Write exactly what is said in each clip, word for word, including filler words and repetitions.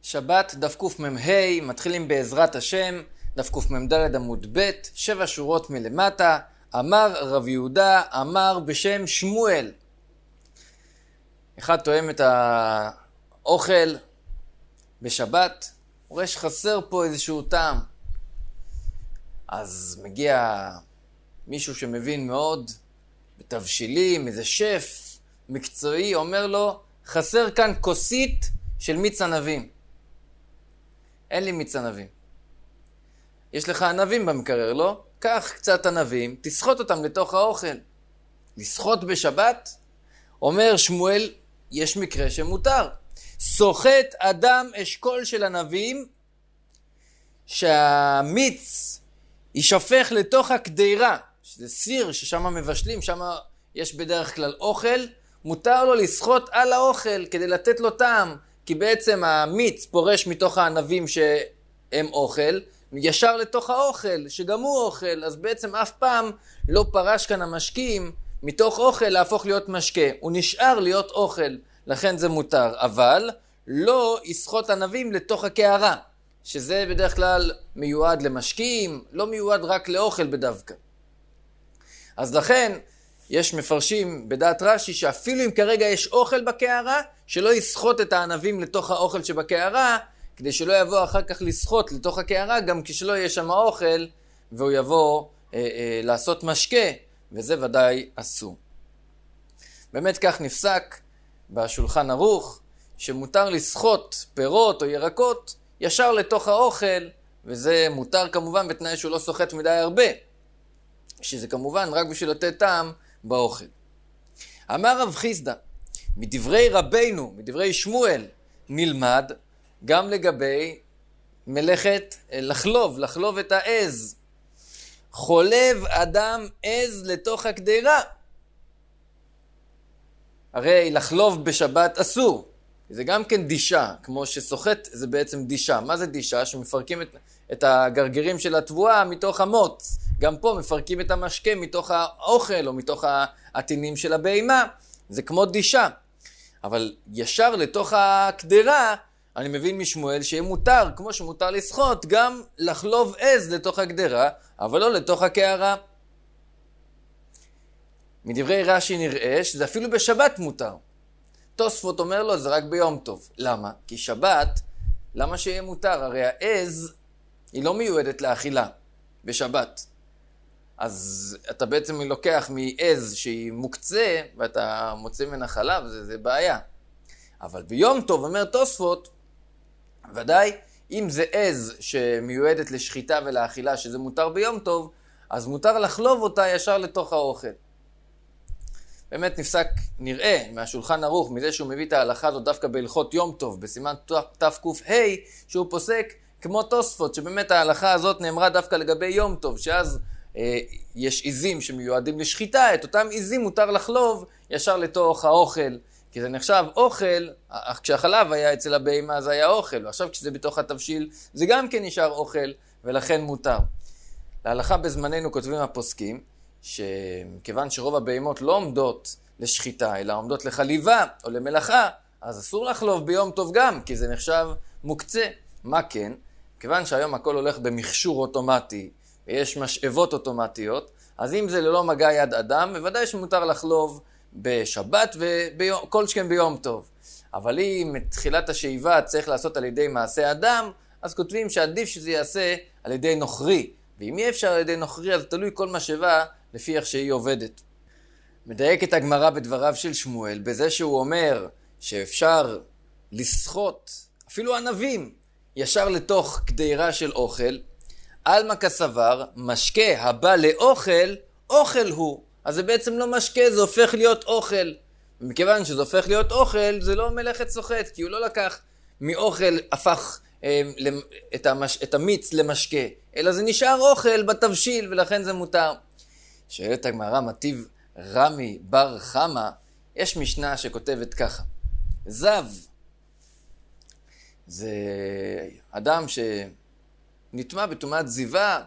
שבת דף קמ"ה, מתחילים בעזרת השם, דף קמ"ד עמוד ב', שבע שורות מלמטה. אמר רב יהודה, אמר בשם שמואל. אחד תואם את האוכל בשבת, הוא רואה שחסר פה איזשהו טעם. אז מגיע מישהו שמבין מאוד בתבשילים, איזה שף מקצועי, אומר לו, חסר כאן כוסית של מיץ ענבים. אין לי מיץ ענבים. יש לך ענבים במקרר, לא? קח קצת ענבים, תסחוט אותם לתוך האוכל. לסחוט בשבת? אומר שמואל, יש מקרה שמותר. סוחט אדם אשכול של ענבים, שהמיץ יישפך לתוך הקדירה, שזה סיר ששם מבשלים, שם יש בדרך כלל אוכל, מותר לו לסחוט על האוכל כדי לתת לו טעם, כי בעצם המיץ פורש מתוך הענבים שהם אוכל, ישר לתוך האוכל, שגם הוא אוכל, אז בעצם אף פעם לא פרש כאן המשקים מתוך אוכל להפוך להיות משקה, הוא נשאר להיות אוכל, לכן זה מותר, אבל לא יסחוט ענבים לתוך הקערה, שזה בדרך כלל מיועד למשקים, לא מיועד רק לאוכל בדווקא. אז לכן יש מפרשים בדעת רש"י שאפילו אם כרגע יש אוכל בקערה, שלא יסחוט את הענבים לתוך האוכל שבקערה, כדי שלא יבוא אחר כך לסחוט לתוך הקערה, גם כשלא יהיה שם האוכל, והוא יבוא אה, אה, לעשות משקה, וזה ודאי אסור. באמת כך נפסק בשולחן ערוך, שמותר לסחוט פירות או ירקות ישר לתוך האוכל, וזה מותר כמובן בתנאי שהוא לא סוחט מדי הרבה, שזה כמובן רק בשביל לתת טעם באוכל. אמר רב חיסדא, מדברי רבינו, מדברי שמואל, נלמד גם לגבי מלאכת לחלוב, לחלוב את העז. חולב אדם עז לתוך הקדירה. הרי לחלוב בשבת אסור. זה גם כן דישה, כמו שסוחט זה בעצם דישה. מה זה דישה? שמפרקים את, את הגרגירים של התבואה מתוך המוץ. גם פה מפרקים את המשקה מתוך האוכל או מתוך העטינים של הבהמה. זה כמו דישה. אבל ישר לתוך הקדירה, אני מבין משמואל שיהיה מותר, כמו שמותר לסחוט, גם לחלוב עז לתוך הקדירה, אבל לא לתוך הקערה. מדברי רש"י נראה שזה אפילו בשבת מותר. תוספות אומר לו, זה רק ביום טוב. למה? כי שבת, למה שיהיה מותר? הרי העז היא לא מיועדת לאכילה בשבת. אז אתה בעצם לוקח מעז שהיא מוקצה, ואתה מוצא ממנה חלב, זה, זה בעיה. אבל ביום טוב, אומר תוספות, ודאי, אם זה עז שמיועדת לשחיטה ולאכילה, שזה מותר ביום טוב, אז מותר לחלוב אותה ישר לתוך האוכל. באמת נפסק, נראה מהשולחן ערוך, מזה שהוא מביא את ההלכה הזאת דווקא בהלכות יום טוב, בסימן תק"ה, שהוא פוסק כמו תוספות, שבאמת ההלכה הזאת נאמרה דווקא לגבי יום טוב, שאז אה, יש עיזים שמיועדים לשחיטה, את אותם עיזים מותר לחלוב ישר לתוך האוכל, כי זה נחשב אוכל, כשהחלב היה אצל הבהמה זה היה אוכל, ועכשיו כשזה בתוך התבשיל זה גם כן נשאר אוכל, ולכן מותר. להלכה בזמננו כותבים הפוסקים, שכיוון שרוב הבהמות לא עומדות לשחיטה, אלא עומדות לחליבה או למלאכה, אז אסור לחלוב ביום טוב גם, כי זה נחשב מוקצה. מה כן? כיוון שהיום הכל הולך במכשור אוטומטי, ויש משאבות אוטומטיות, אז אם זה ללא מגע יד אדם, בוודאי שמותר לחלוב בשבת וכל שכן ביום טוב. אבל אם מתחילת השאיבה צריך לעשות על ידי מעשה אדם, אז כותבים שעדיף שזה יעשה על ידי נוכרי. ואם יהיה אפשר על ידי נוכרי, אז תלוי כל משאבה לפי איך שהיא עובדת. מדייק את הגמרא בדבריו של שמואל, בזה שהוא אומר שאפשר לסחוט אפילו ענבים ישר לתוך קדירה של אוכל, עלמא כסבר, משקה הבא לאוכל, אוכל הוא. אז זה בעצם לא משקה, זה הופך להיות אוכל. ומכיוון שזה הופך להיות אוכל, זה לא מלאכת סוחט, כי הוא לא לקח מאוכל, הפך אה, את, המש, את המיץ למשקה, אלא זה נשאר אוכל בתבשיל, ולכן זה מותר. שואלת הגמרא, מטיב רמי בר חמה, יש משנה שכותבת ככה. זב, זה אדם שנטמע בטומאת זיווה,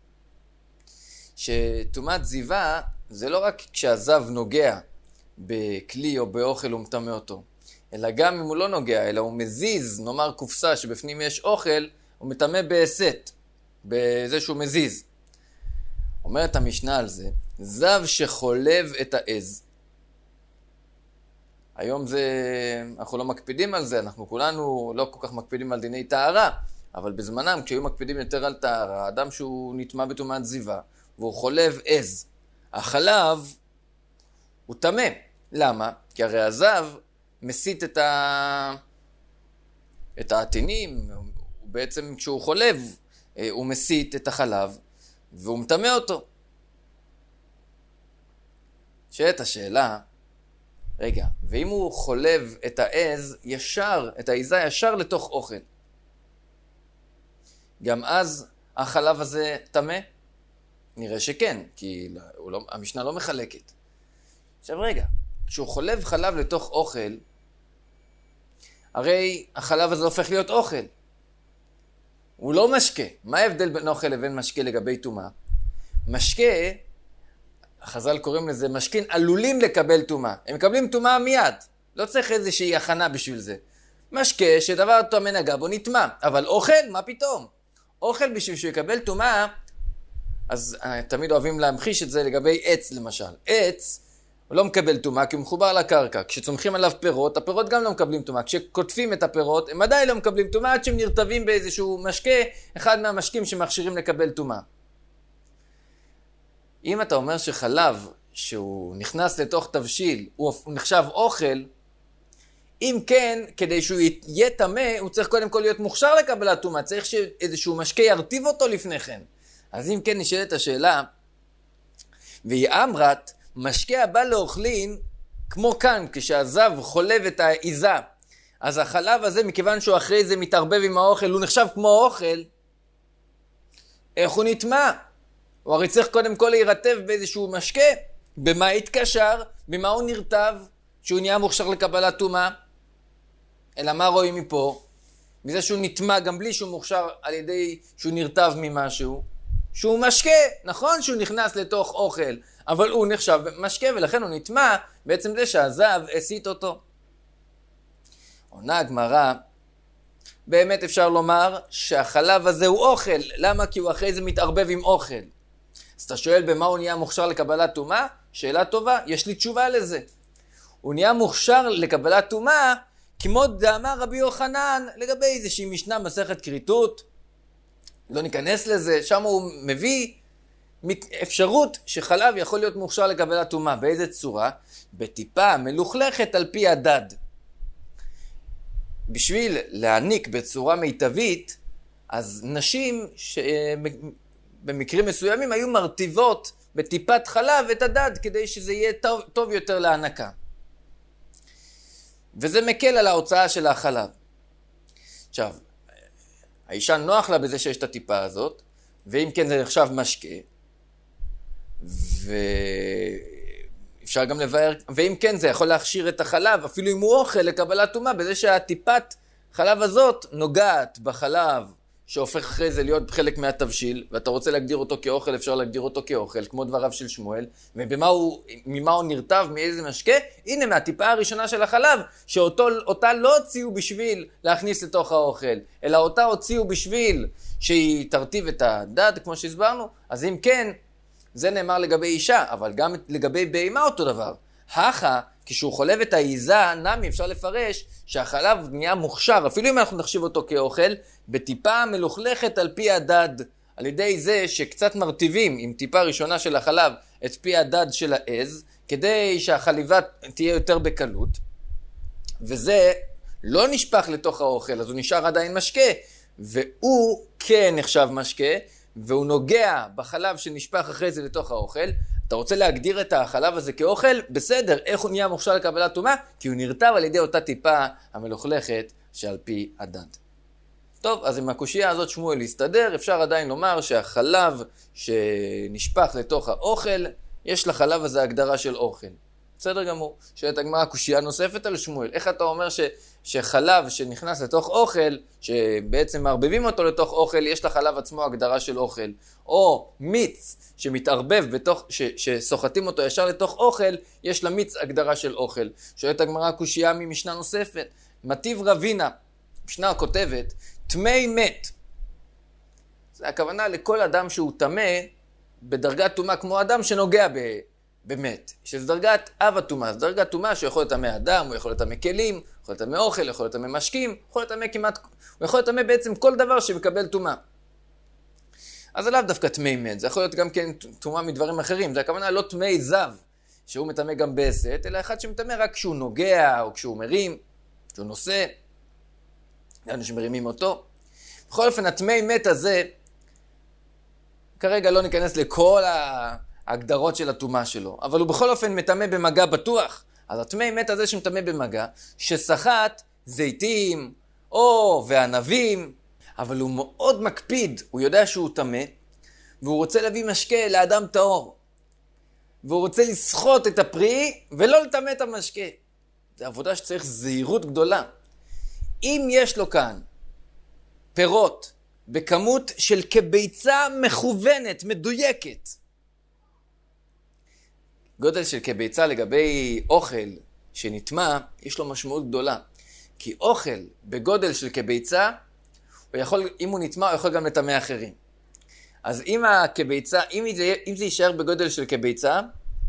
שטומאת זיווה זה לא רק כשהזב נוגע בכלי או באוכל ומטמא אותו, אלא גם אם הוא לא נוגע, אלא הוא מזיז, נאמר קופסה שבפנים יש אוכל, הוא מטמא בהסת, בזה שהוא מזיז. אומרת המשנה על זה, זב שחולב את העז. היום זה, אנחנו לא מקפידים על זה, אנחנו כולנו לא כל כך מקפידים על דיני טהרה, אבל בזמנם כשהיו מקפידים יותר על טהרה, אדם שהוא נטמא בטומאת זיווה, והוא חולב עז. החלב הוא טמא. למה? כי הרי הזב מסית את ה... את העטינים, הוא בעצם כשהוא חולב, הוא מסית את החלב, והוא מטמא אותו. שאת השאלה, רגע, ואם הוא חולב את העז ישר, את העיזה ישר לתוך אוכל, גם אז החלב הזה טמא? נראה שכן, כי לא, המשנה לא מחלקת. עכשיו רגע, כשהוא חולב חלב לתוך אוכל, הרי החלב הזה הופך להיות אוכל. הוא לא משקה. מה ההבדל בין אוכל לבין משקה לגבי טומאה? משקה, החז"ל קוראים לזה, משקין עלולים לקבל טומאה. הם מקבלים טומאה מיד. לא צריך איזושהי הכנה בשביל זה. משקה שדבר טומא נגע בו נטמא. אבל אוכל, מה פתאום? אוכל בשביל שהוא יקבל טומאה, אז תמיד אוהבים להמחיש את זה לגבי עץ למשל. עץ הוא לא מקבל טומאה כי הוא מחובר לקרקע. כשצומחים עליו פירות, הפירות גם לא מקבלים טומאה. כשקוטפים את הפירות, הם עדיין לא מקבלים טומאה עד שהם נרטבים באיזשהו משקה, אחד מהמשקים שמכשירים לקבל טומאה. אם אתה אומר שחלב שהוא נכנס לתוך תבשיל, הוא נחשב אוכל, אם כן, כדי שהוא יהיה טמא, הוא צריך קודם כל להיות מוכשר לקבלת טומאה. צריך שאיזשהו משקה ירטיב אותו לפני כן. אז אם כן נשאלת השאלה, והיא אמרת, משקה הבא לאוכלין, כמו כאן, כשהזב חולב את העיזה, אז החלב הזה, מכיוון שהוא אחרי זה מתערבב עם האוכל, הוא נחשב כמו אוכל, איך הוא נטמא? הוא הרי צריך קודם כל להירטב באיזשהו משקה, במה יתקשר, במה הוא נרטב, שהוא נהיה מוכשר לקבלת טומאה. אלא מה רואים מפה? מזה שהוא נטמא גם בלי שהוא מוכשר על ידי שהוא נרטב ממשהו, שהוא משקה, נכון שהוא נכנס לתוך אוכל, אבל הוא נחשב משקה ולכן הוא נטמא בעצם זה שהזב הסית אותו. עונה הגמרא, באמת אפשר לומר שהחלב הזה הוא אוכל. למה? כי הוא אחרי זה מתערבב עם אוכל. אז אתה שואל במה הוא נהיה מוכשר לקבלת טומאה? שאלה טובה, יש לי תשובה לזה. הוא נהיה מוכשר לקבלת טומאה כמו דאמר רבי יוחנן לגבי איזושהי משנה מסכת כריתות. לא ניכנס לזה, שם הוא מביא אפשרות שחלב יכול להיות מוכשר לקבלת טומאה. באיזה צורה? בטיפה מלוכלכת על פי הדד. בשביל להעניק בצורה מיטבית, אז נשים שבמקרים מסוימים היו מרטיבות בטיפת חלב את הדד כדי שזה יהיה טוב, טוב יותר להענקה. וזה מקל על ההוצאה של החלב. עכשיו, האישה נוח לה בזה שיש את הטיפה הזאת, ואם כן זה נחשב משקה, ואפשר גם לבאר, ואם כן זה יכול להכשיר את החלב, אפילו אם הוא אוכל לקבלת טומאה, בזה שהטיפת חלב הזאת נוגעת בחלב, שהופך אחרי זה להיות חלק מהתבשיל, ואתה רוצה להגדיר אותו כאוכל, אפשר להגדיר אותו כאוכל, כמו דבריו של שמואל, וממה הוא, ממה הוא נרטב, מאיזה משקה? הנה, מהטיפה הראשונה של החלב, שאותה לא הוציאו בשביל להכניס לתוך האוכל, אלא אותה הוציאו בשביל שהיא תרטיב את הדד, כמו שהסברנו. אז אם כן, זה נאמר לגבי אישה, אבל גם לגבי בהמה אותו דבר. הכה, כשהוא חולב את העיזה, נמי אפשר לפרש שהחלב נהיה מוכשר, אפילו אם אנחנו נחשיב אותו כאוכל, בטיפה מלוכלכת על פי הדד, על ידי זה שקצת מרטיבים עם טיפה ראשונה של החלב את פי הדד של העז, כדי שהחליבה תהיה יותר בקלות, וזה לא נשפך לתוך האוכל, אז הוא נשאר עדיין משקה, והוא כן נחשב משקה, והוא נוגע בחלב שנשפך אחרי זה לתוך האוכל. אתה רוצה להגדיר את החלב הזה כאוכל? בסדר. איך הוא נהיה מוכשר לקבלת טומאה? כי הוא נרטב על ידי אותה טיפה המלוכלכת שעל פי הדד. טוב, אז עם הקושייה הזאת שמואל הסתדר, אפשר עדיין לומר שהחלב שנשפך לתוך האוכל, יש לחלב הזה הגדרה של אוכל. בסדר גמור. שואלת הגמרא קושייה נוספת על שמואל. איך אתה אומר ש, שחלב שנכנס לתוך אוכל, שבעצם מערבבים אותו לתוך אוכל, יש לחלב עצמו הגדרה של אוכל. או מיץ שמתערבב בתוך, ש, שסוחטים אותו ישר לתוך אוכל, יש למיץ הגדרה של אוכל. שואלת הגמרא קושייה ממשנה נוספת. מטיב רבינה, משנה כותבת, טמא מת. זה הכוונה לכל אדם שהוא טמא, בדרגת טומאה כמו אדם שנוגע ב... באמת, שזה דרגת אב הטומאה, זה דרגת טומאה שיכול לטמא אדם, הוא יכול לטמא כלים, יכול לטמא אוכל, יכול לטמא משקים, יכול לטמא כמעט, הוא יכול לטמא בעצם כל דבר שמקבל טומאה. אז זה לאו דווקא טמא מת, זה יכול להיות גם כן טומאה מדברים אחרים, זה הכוונה לא טמא זב, שהוא מטמא גם בעשת, אלא אחד שמטמא רק כשהוא נוגע, או כשהוא מרים, כשהוא נושא, אנשים מרימים אותו. בכל אופן, הטמא מת הזה, כרגע לא ניכנס לכל ההגדרות של הטומאה שלו, אבל הוא בכל אופן מטמא במגע בטוח. אז הטמא מת הזה שמטמא במגע, שסחט זיתים או וענבים, אבל הוא מאוד מקפיד, הוא יודע שהוא טמא, והוא רוצה להביא משקה לאדם טהור, והוא רוצה לסחוט את הפרי ולא לטמא את המשקה. זו עבודה שצריך זהירות גדולה. אם יש לו כאן פירות בכמות של כביצה מכוונת, מדויקת, גודל של כביצה לגבי אוכל שנטמא, יש לו משמעות גדולה. כי אוכל בגודל של כביצה, הוא יכול, אם הוא נטמא, הוא יכול גם לטמא אחרים. אז אם הכביצה, אם זה, אם זה יישאר בגודל של כביצה,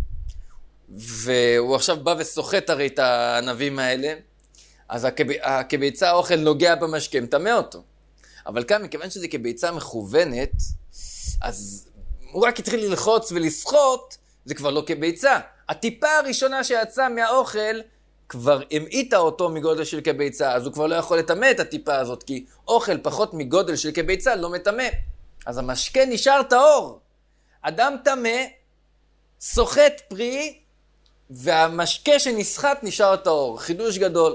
והוא עכשיו בא וסוחט הרי את הענבים האלה, אז הכביצה, האוכל נוגע במשקה, מטמא אותו. אבל כאן, מכיוון שזה כביצה מכוונת, אז הוא רק התחיל ללחוץ ולסחוט, זה כבר לא כביצה. הטיפה הראשונה שיצאה מהאוכל, כבר המעיטה אותו מגודל של כביצה, אז הוא כבר לא יכול לטמא את הטיפה הזאת, כי אוכל פחות מגודל של כביצה לא מטמא. אז המשקה נשאר טהור. אדם טמא, סוחט פרי, והמשקה שנסחט נשאר טהור. חידוש גדול.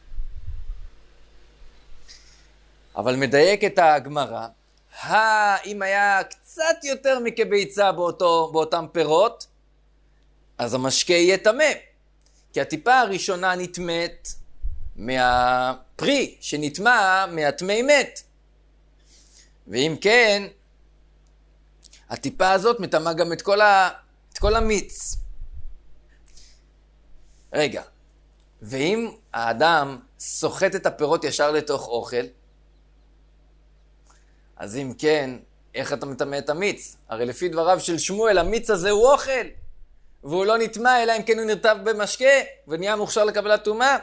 אבל מדייק את הגמרא, אם היה קצת יותר מכביצה באותו, באותם פירות, אז המשקה יהיה טמא. כי הטיפה הראשונה נטמאת מהפרי שנטמא מהטמא מת. ואם כן, הטיפה הזאת מטמאה גם את כל, ה... את כל המיץ. רגע, ואם האדם סוחט את הפירות ישר לתוך אוכל, אז אם כן, איך אתה מטמא את המיץ? הרי לפי דבריו של שמואל, המיץ הזה הוא אוכל, והוא לא נטמא, אלא אם כן הוא נרטב במשקה, ונהיה מוכשר לקבלת טומאה.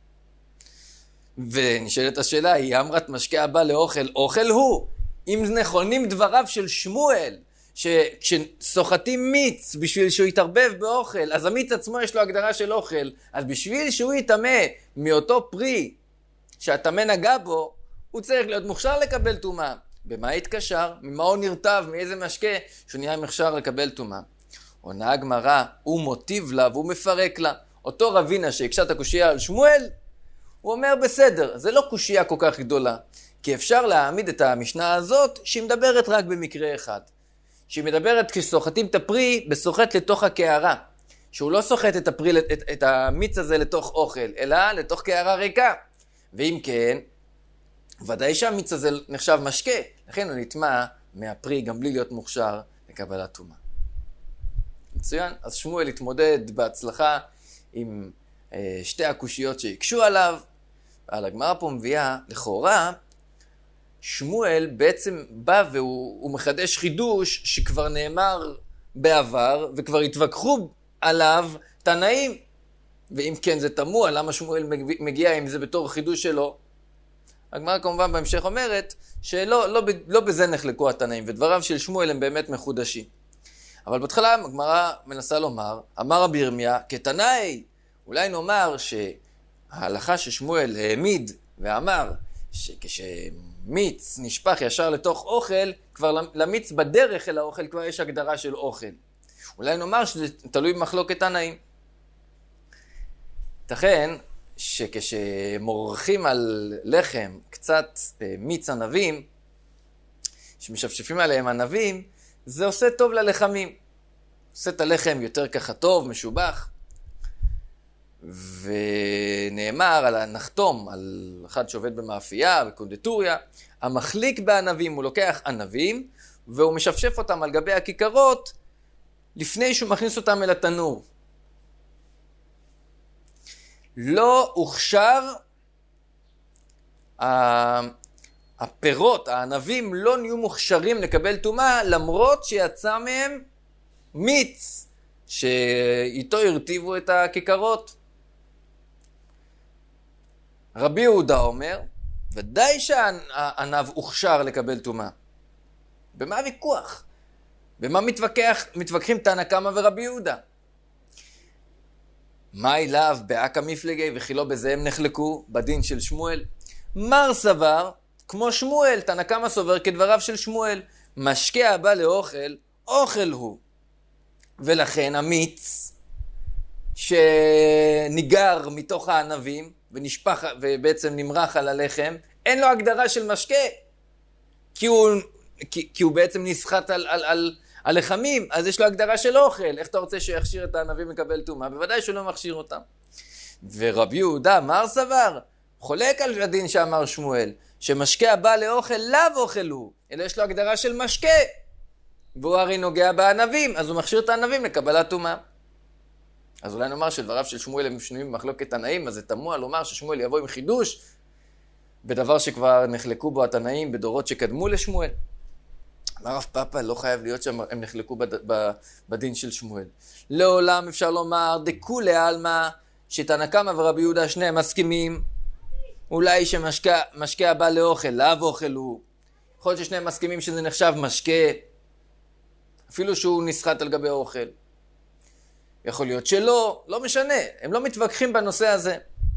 ונשאלת השאלה, היא אמרת משקה הבא לאוכל, אוכל הוא. אם נכונים דבריו של שמואל, שכשסוחטים מיץ בשביל שהוא יתערבב באוכל, אז המיץ עצמו יש לו הגדרה של אוכל, אז בשביל שהוא יטמא מאותו פרי שהטמא נגע בו, הוא צריך להיות מוכשר לקבל טומאה. במה התקשר? ממה הוא נרטב? מאיזה משקה? שהוא נהיה מוכשר לקבל טומאה. עונה הגמרא, הוא מוטיב לה והוא מפרק לה. אותו רבינה שהקשה את הקושייה על שמואל, הוא אומר בסדר, זה לא קושייה כל כך גדולה, כי אפשר להעמיד את המשנה הזאת שהיא מדברת רק במקרה אחד. שהיא מדברת כשסוחטים את הפרי בסוחט לתוך הקערה. שהוא לא סוחט את הפרי, את, את המיץ הזה לתוך אוכל, אלא לתוך קערה ריקה. ואם כן, ודאי שהמיץ הזה נחשב משקה, לכן הוא נטמא מהפרי גם בלי להיות מוכשר לקבלת טומאה. מצוין, אז שמואל התמודד בהצלחה עם אה, שתי הקושיות שהקשו עליו, על הגמרא פה מביאה, לכאורה, שמואל בעצם בא והוא מחדש חידוש שכבר נאמר בעבר, וכבר התווכחו עליו תנאים, ואם כן זה תמוה, למה שמואל מגיע עם זה בתור חידוש שלו? הגמרא כמובן בהמשך אומרת שלא לא, לא בזה נחלקו התנאים, ודבריו של שמואל הם באמת מחודשים. אבל בהתחלה הגמרא מנסה לומר, אמר רבי ירמיה, כתנאי, אולי נאמר שההלכה ששמואל העמיד ואמר שכשמיץ נשפך ישר לתוך אוכל, כבר למיץ בדרך אל האוכל כבר יש הגדרה של אוכל. אולי נאמר שזה תלוי במחלוקת תנאים. ייתכן שכשמורחים על לחם קצת מיץ ענבים, שמשפשפים עליהם ענבים, זה עושה טוב ללחמים. עושה את הלחם יותר ככה טוב, משובח. ונאמר על הנחתום, על אחד שעובד במאפייה, בקונדיטוריה, המחליק בענבים, הוא לוקח ענבים, והוא משפשף אותם על גבי הכיכרות, לפני שהוא מכניס אותם אל התנור. לא הוכשר, הפירות, הענבים לא נהיו מוכשרים לקבל טומאה, למרות שיצא מהם מיץ, שאיתו הרטיבו את הכיכרות. רבי יהודה אומר, ודאי שהענב הוכשר לקבל טומאה. במה הוויכוח? במה מתווכח, מתווכחים תנא קמא ורבי יהודה? מה אליו באקא מפלגי וכי לא בזה הם נחלקו בדין של שמואל? מר סבר, כמו שמואל, תנא קמא סובר כדבריו של שמואל, משקה הבא לאוכל, אוכל הוא. ולכן המיץ שניגר מתוך הענבים ונשפח ובעצם נמרח על הלחם, אין לו הגדרה של משקה, כי הוא, כי, כי הוא בעצם נסחט על, על, על, על לחמים, אז יש לו הגדרה של אוכל. איך אתה רוצה שיכשיר את הענבים לקבל טומאה? בוודאי שהוא לא מכשיר אותם. ורבי יהודה, מר סבר, חולק על הדין שאמר שמואל, שמשקה הבא לאוכל לאו אוכל הוא, אלא יש לו הגדרה של משקה, והוא הרי נוגע בענבים, אז הוא מכשיר את הענבים לקבלת טומאה. אז אולי נאמר שדבריו של שמואל הם שנויים במחלוקת תנאים, אז זה תמוה לומר ששמואל יבוא עם חידוש, בדבר שכבר נחלקו בו התנאים בדורות שקדמו לשמואל. אמר רב פאפא, לא חייב להיות שהם נחלקו בד... בדין של שמואל. לעולם אפשר לומר, דכולי עלמא, שתנא קמא ורבי יהודה שניהם מסכימים, אולי שמשקה הבא לאוכל, לאו אוכל הוא. יכול להיות ששניהם מסכימים שזה נחשב משקה, אפילו שהוא נסחט על גבי אוכל. יכול להיות שלא, לא משנה, הם לא מתווכחים בנושא הזה.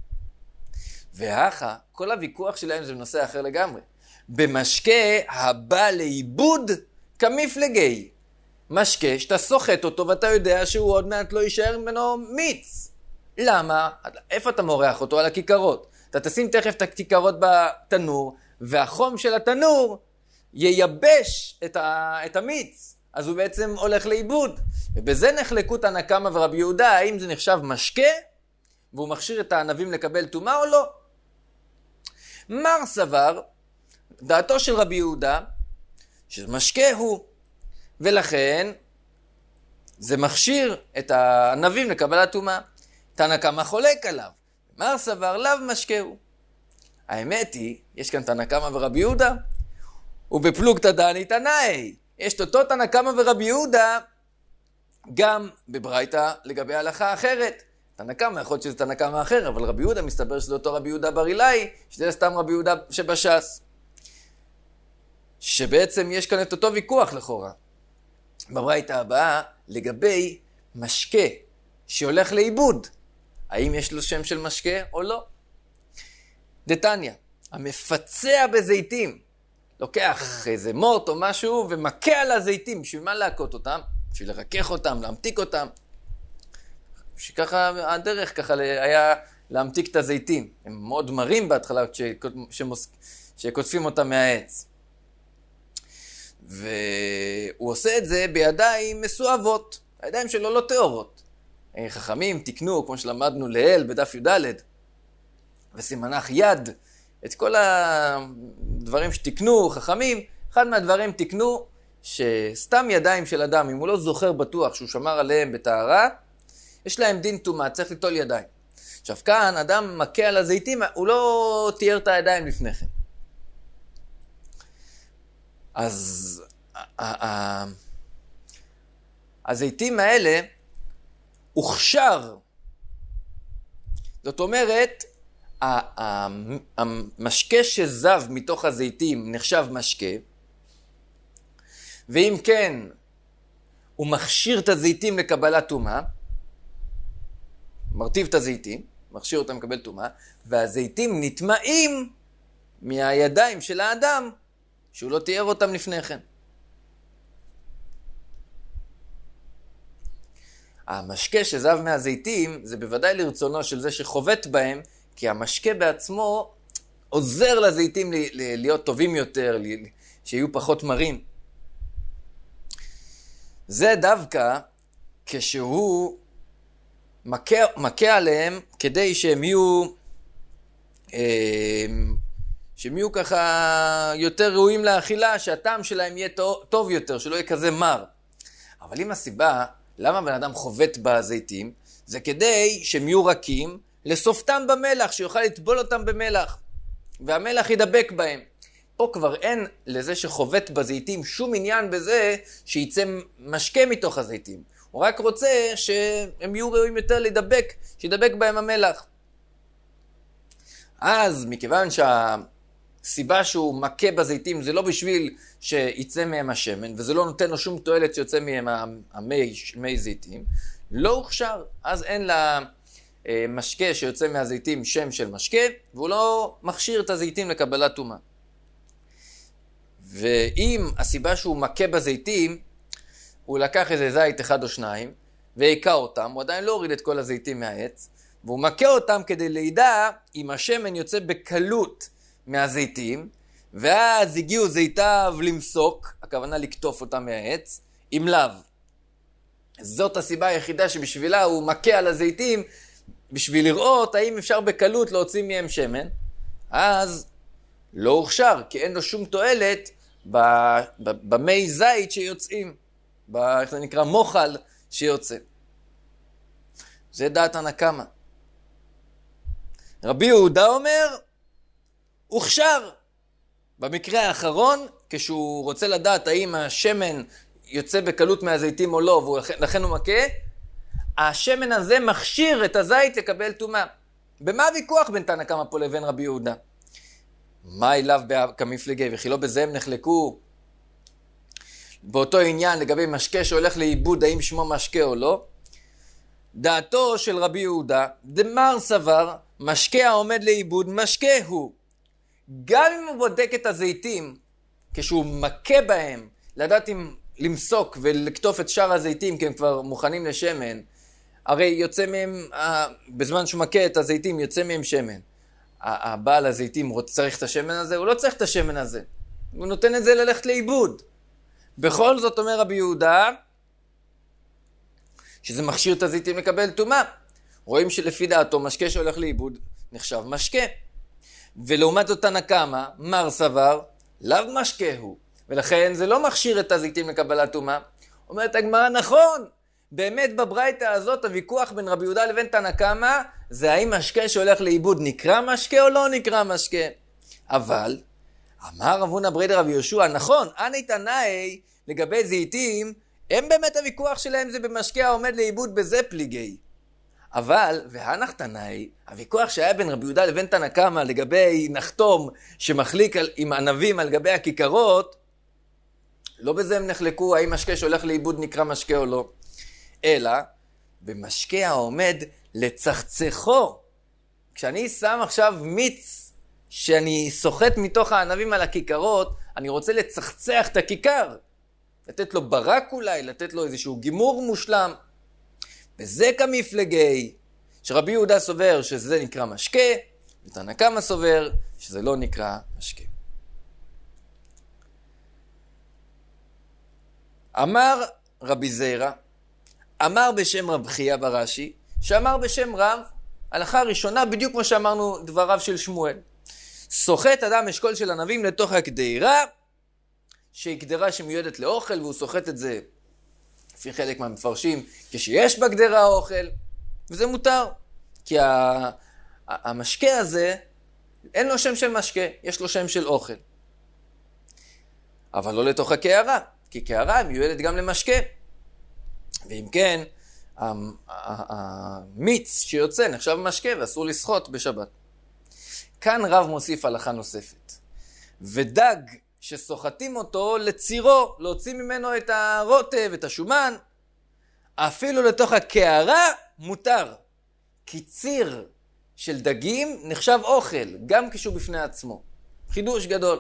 והאחה, כל הוויכוח שלהם זה בנושא אחר לגמרי. במשקה הבא לאיבוד כמפלגי. משקה שאתה סוחט אותו ואתה יודע שהוא עוד מעט לא יישאר ממנו מיץ. למה? איפה אתה מורח אותו? על הכיכרות. אתה תשים תכף את הכיכרות בתנור, והחום של התנור ייבש את, ה... את המיץ. אז הוא בעצם הולך לאיבוד. ובזה נחלקו תנא קמא ורבי יהודה, האם זה נחשב משקה, והוא מכשיר את הענבים לקבל טומאה או לא. מר סבר, דעתו של רבי יהודה, שמשקה הוא, ולכן זה מכשיר את הענבים לקבלת טומאה. תנא קמא חולק עליו, מר סבר לאו משקה הוא. האמת היא, יש כאן תנא קמא ורבי יהודה, ובפלוגתא דני תנאי. יש את אותו תנא קמא ורבי יהודה, גם בברייתא לגבי הלכה אחרת. תנא קמא, יכול להיות שזה תנא קמא אחר, אבל רבי יהודה מסתבר שזה אותו רבי יהודה בר אילאי, שזה סתם רבי יהודה שבש"ס. שבעצם יש כאן את אותו ויכוח לכאורה. בברייתא הבאה, לגבי משקה שהולך לאיבוד. האם יש לו שם של משקה או לא? דתניא, המפצע בזיתים, לוקח איזה מוט או משהו ומכה על הזיתים, בשביל מה להכות אותם? בשביל לרכך אותם, להמתיק אותם. שככה הדרך ככה היה להמתיק את הזיתים. הם מאוד מרים בהתחלה כשקוטפים אותם מהעץ. והוא עושה את זה בידיים מסואבות. הידיים שלו לא טהורות. חכמים תקנו, כמו שלמדנו לעיל בדף י"ד, וסימנך יד, את כל הדברים שתקנו, חכמים, אחד מהדברים תקנו, שסתם ידיים של אדם, אם הוא לא זוכר בטוח שהוא שמר עליהם בטהרה, יש להם דין טומאה, צריך ליטול ידיים. עכשיו כאן, אדם מכה על הזיתים, הוא לא תיאר את הידיים לפני כן. אז הזיתים האלה הוכשר. זאת אומרת, המשקה שזב מתוך הזיתים נחשב משקה, ואם כן, הוא מכשיר את הזיתים לקבלת טומאה, מרטיב את הזיתים, מכשיר אותם לקבל טומאה, והזיתים נטמעים מהידיים של האדם, שהוא לא תיאר אותם לפני כן. המשקה שזב מהזיתים, זה בוודאי לרצונו של זה שחובט בהם, כי המשקה בעצמו עוזר לזיתים להיות טובים יותר, שיהיו פחות מרים. זה דווקא כשהוא מכה, מכה עליהם כדי שהם יהיו, שהם יהיו ככה יותר ראויים לאכילה, שהטעם שלהם יהיה טוב, טוב יותר, שלא יהיה כזה מר. אבל אם הסיבה, למה בן אדם חובט בזיתים, זה כדי שהם יהיו רכים, לסופתם במלח, שיוכל לטבול אותם במלח, והמלח ידבק בהם. פה כבר אין לזה שחובט בזיתים שום עניין בזה שיצא משקה מתוך הזיתים. הוא רק רוצה שהם יהיו ראויים יותר לדבק, שידבק בהם המלח. אז מכיוון שהסיבה שהוא מכה בזיתים זה לא בשביל שיצא מהם השמן, וזה לא נותן לו שום תועלת שיוצא מהם המי, מי זיתים, לא הוכשר. אז אין למשקה שיוצא מהזיתים שם של משקה, והוא לא מכשיר את הזיתים לקבלת טומאה. ואם הסיבה שהוא מכה בזיתים, הוא לקח איזה זית אחד או שניים, והיקע אותם, הוא עדיין לא הוריד את כל הזיתים מהעץ, והוא מכה אותם כדי לידע אם השמן יוצא בקלות מהזיתים, ואז הגיעו זיתיו למסוק, הכוונה לקטוף אותם מהעץ, עם לאו. זאת הסיבה היחידה שבשבילה הוא מכה על הזיתים, בשביל לראות האם אפשר בקלות להוציא מהם שמן. אז לא הוכשר, כי אין לו שום תועלת במי זית שיוצאים, איך זה נקרא מוחל שיוצא. זה דעת הנקמה. רבי יהודה אומר, הוכשר. במקרה האחרון, כשהוא רוצה לדעת האם השמן יוצא בקלות מהזיתים או לא, ולכן הוא מכה, השמן הזה מכשיר את הזית לקבל טומאה. במה הוויכוח בין תנא קמא פה לבין רבי יהודה? מה אליו כמפלגי, וכי לא בזה הם נחלקו באותו עניין לגבי משקה שהולך לאיבוד, האם שמו משקה או לא? דעתו של רבי יהודה, דמר סבר, משקה העומד לאיבוד, משקה הוא. גם אם הוא בודק את הזיתים, כשהוא מכה בהם, לדעת אם למסוק ולקטוף את שאר הזיתים, כי הם כבר מוכנים לשמן, הרי יוצא מהם, בזמן שהוא מכה את הזיתים, יוצא מהם שמן. הבעל הזיתים צריך את השמן הזה, הוא לא צריך את השמן הזה. הוא נותן את זה ללכת לאיבוד. בכל זאת אומר רבי יהודה, שזה מכשיר את הזיתים לקבל טומאה. רואים שלפי דעתו משקה שהולך לאיבוד נחשב משקה. ולעומת זאת תנא קמא, מר סבר, לאו משקה הוא. ולכן זה לא מכשיר את הזיתים לקבלת טומאה. אומרת הגמרא, נכון, באמת בברייתא הזאת הוויכוח בין רבי יהודה לבין תנא קמא, זה האם משקה שהולך לאיבוד נקרא משקה או לא נקרא משקה. אבל, אמר רב הונא ברי דרבי יהושע, נכון, אני תנאי לגבי זיתים, הם באמת הוויכוח שלהם זה במשקה העומד לאיבוד בזה פליגי. אבל, והנח תנאי, הוויכוח שהיה בין רבי יהודה לבין תנא קמא לגבי נחתום שמחליק על, עם ענבים על גבי הכיכרות, לא בזה הם נחלקו האם משקה שהולך לאיבוד נקרא משקה או לא. אלא, במשקה העומד לצחצחו. כשאני שם עכשיו מיץ שאני סוחט מתוך הענבים על הכיכרות, אני רוצה לצחצח את הכיכר. לתת לו ברק אולי, לתת לו איזשהו גימור מושלם. וזה כמפלגי, שרבי יהודה סובר שזה נקרא משקה, ותנא קמא סובר שזה לא נקרא משקה. אמר רבי זיירא, אמר בשם רב חייא ברש"י, שאמר בשם רב, הלכה ראשונה בדיוק כמו שאמרנו דבריו של שמואל. סוחט אדם אשכול של ענבים לתוך הקדירה, שהיא קדירה שמיועדת לאוכל, והוא סוחט את זה, לפי חלק מהמפרשים, כשיש בקדירה האוכל, וזה מותר. כי המשקה הזה, אין לו שם של משקה, יש לו שם של אוכל. אבל לא לתוך הקערה, כי קערה מיועדת גם למשקה. ואם כן, המיץ שיוצא נחשב משקה ואסור לשחוט בשבת. כאן רב מוסיף הלכה נוספת. ודג שסוחטים אותו לצירו, להוציא ממנו את הרוטב, את השומן, אפילו לתוך הקערה מותר. כי ציר של דגים נחשב אוכל, גם כשהוא בפני עצמו. חידוש גדול.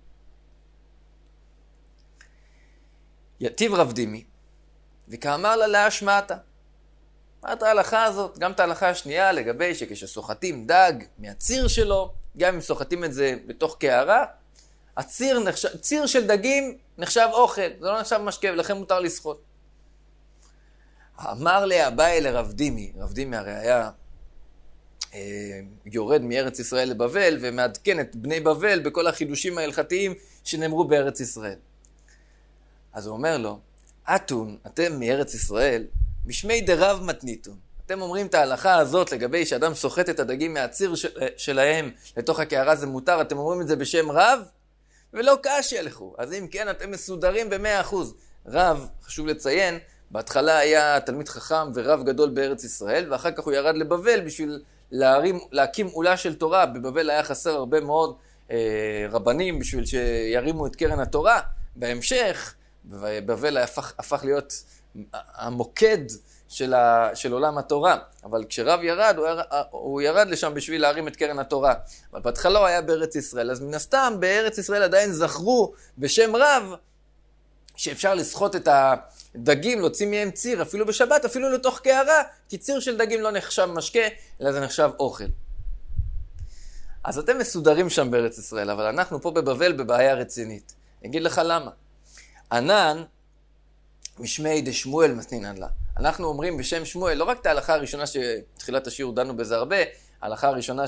יתיב רב דימי, וכאמר לה להשמעתה. מה את ההלכה הזאת? גם את ההלכה השנייה לגבי שכשסוחטים דג מהציר שלו, גם אם סוחטים את זה בתוך קערה, הציר נחשב, ציר של דגים נחשב אוכל, זה לא נחשב משקה, ולכן מותר לשחוט. אמר לאביי לרב דימי, רב דימי הרי היה אה, יורד מארץ ישראל לבבל ומעדכן את בני בבל בכל החידושים ההלכתיים שנאמרו בארץ ישראל. אז הוא אומר לו, אתון, אתם מארץ ישראל, משמי דרב מתניתון. אתם אומרים את ההלכה הזאת לגבי שאדם סוחט את הדגים מהציר של, שלהם לתוך הקערה זה מותר, אתם אומרים את זה בשם רב? ולא קשיא לכו. אז אם כן, אתם מסודרים ב-מאה אחוז. רב, חשוב לציין, בהתחלה היה תלמיד חכם ורב גדול בארץ ישראל, ואחר כך הוא ירד לבבל בשביל להרים, להקים עולה של תורה. בבבל היה חסר הרבה מאוד אה, רבנים בשביל שירימו את קרן התורה. בהמשך, בבל הפך, הפך להיות המוקד של, ה, של עולם התורה. אבל כשרב ירד, הוא, ירד, הוא ירד לשם בשביל להרים את קרן התורה. אבל בהתחלה הוא היה בארץ ישראל. אז מן הסתם, בארץ ישראל עדיין זכרו בשם רב, שאפשר לסחוט את הדגים, להוציא מהם ציר, אפילו בשבת, אפילו לתוך קערה, כי ציר של דגים לא נחשב משקה, אלא זה נחשב אוכל. אז אתם מסודרים שם בארץ ישראל, אבל אנחנו פה בבבל בבעיה רצינית. אני אגיד לך למה. ענן, משמי דשמואל מסנינן לה. אנחנו אומרים בשם שמואל, לא רק את ההלכה הראשונה שתחילת השיעור דנו בזה הרבה, ההלכה הראשונה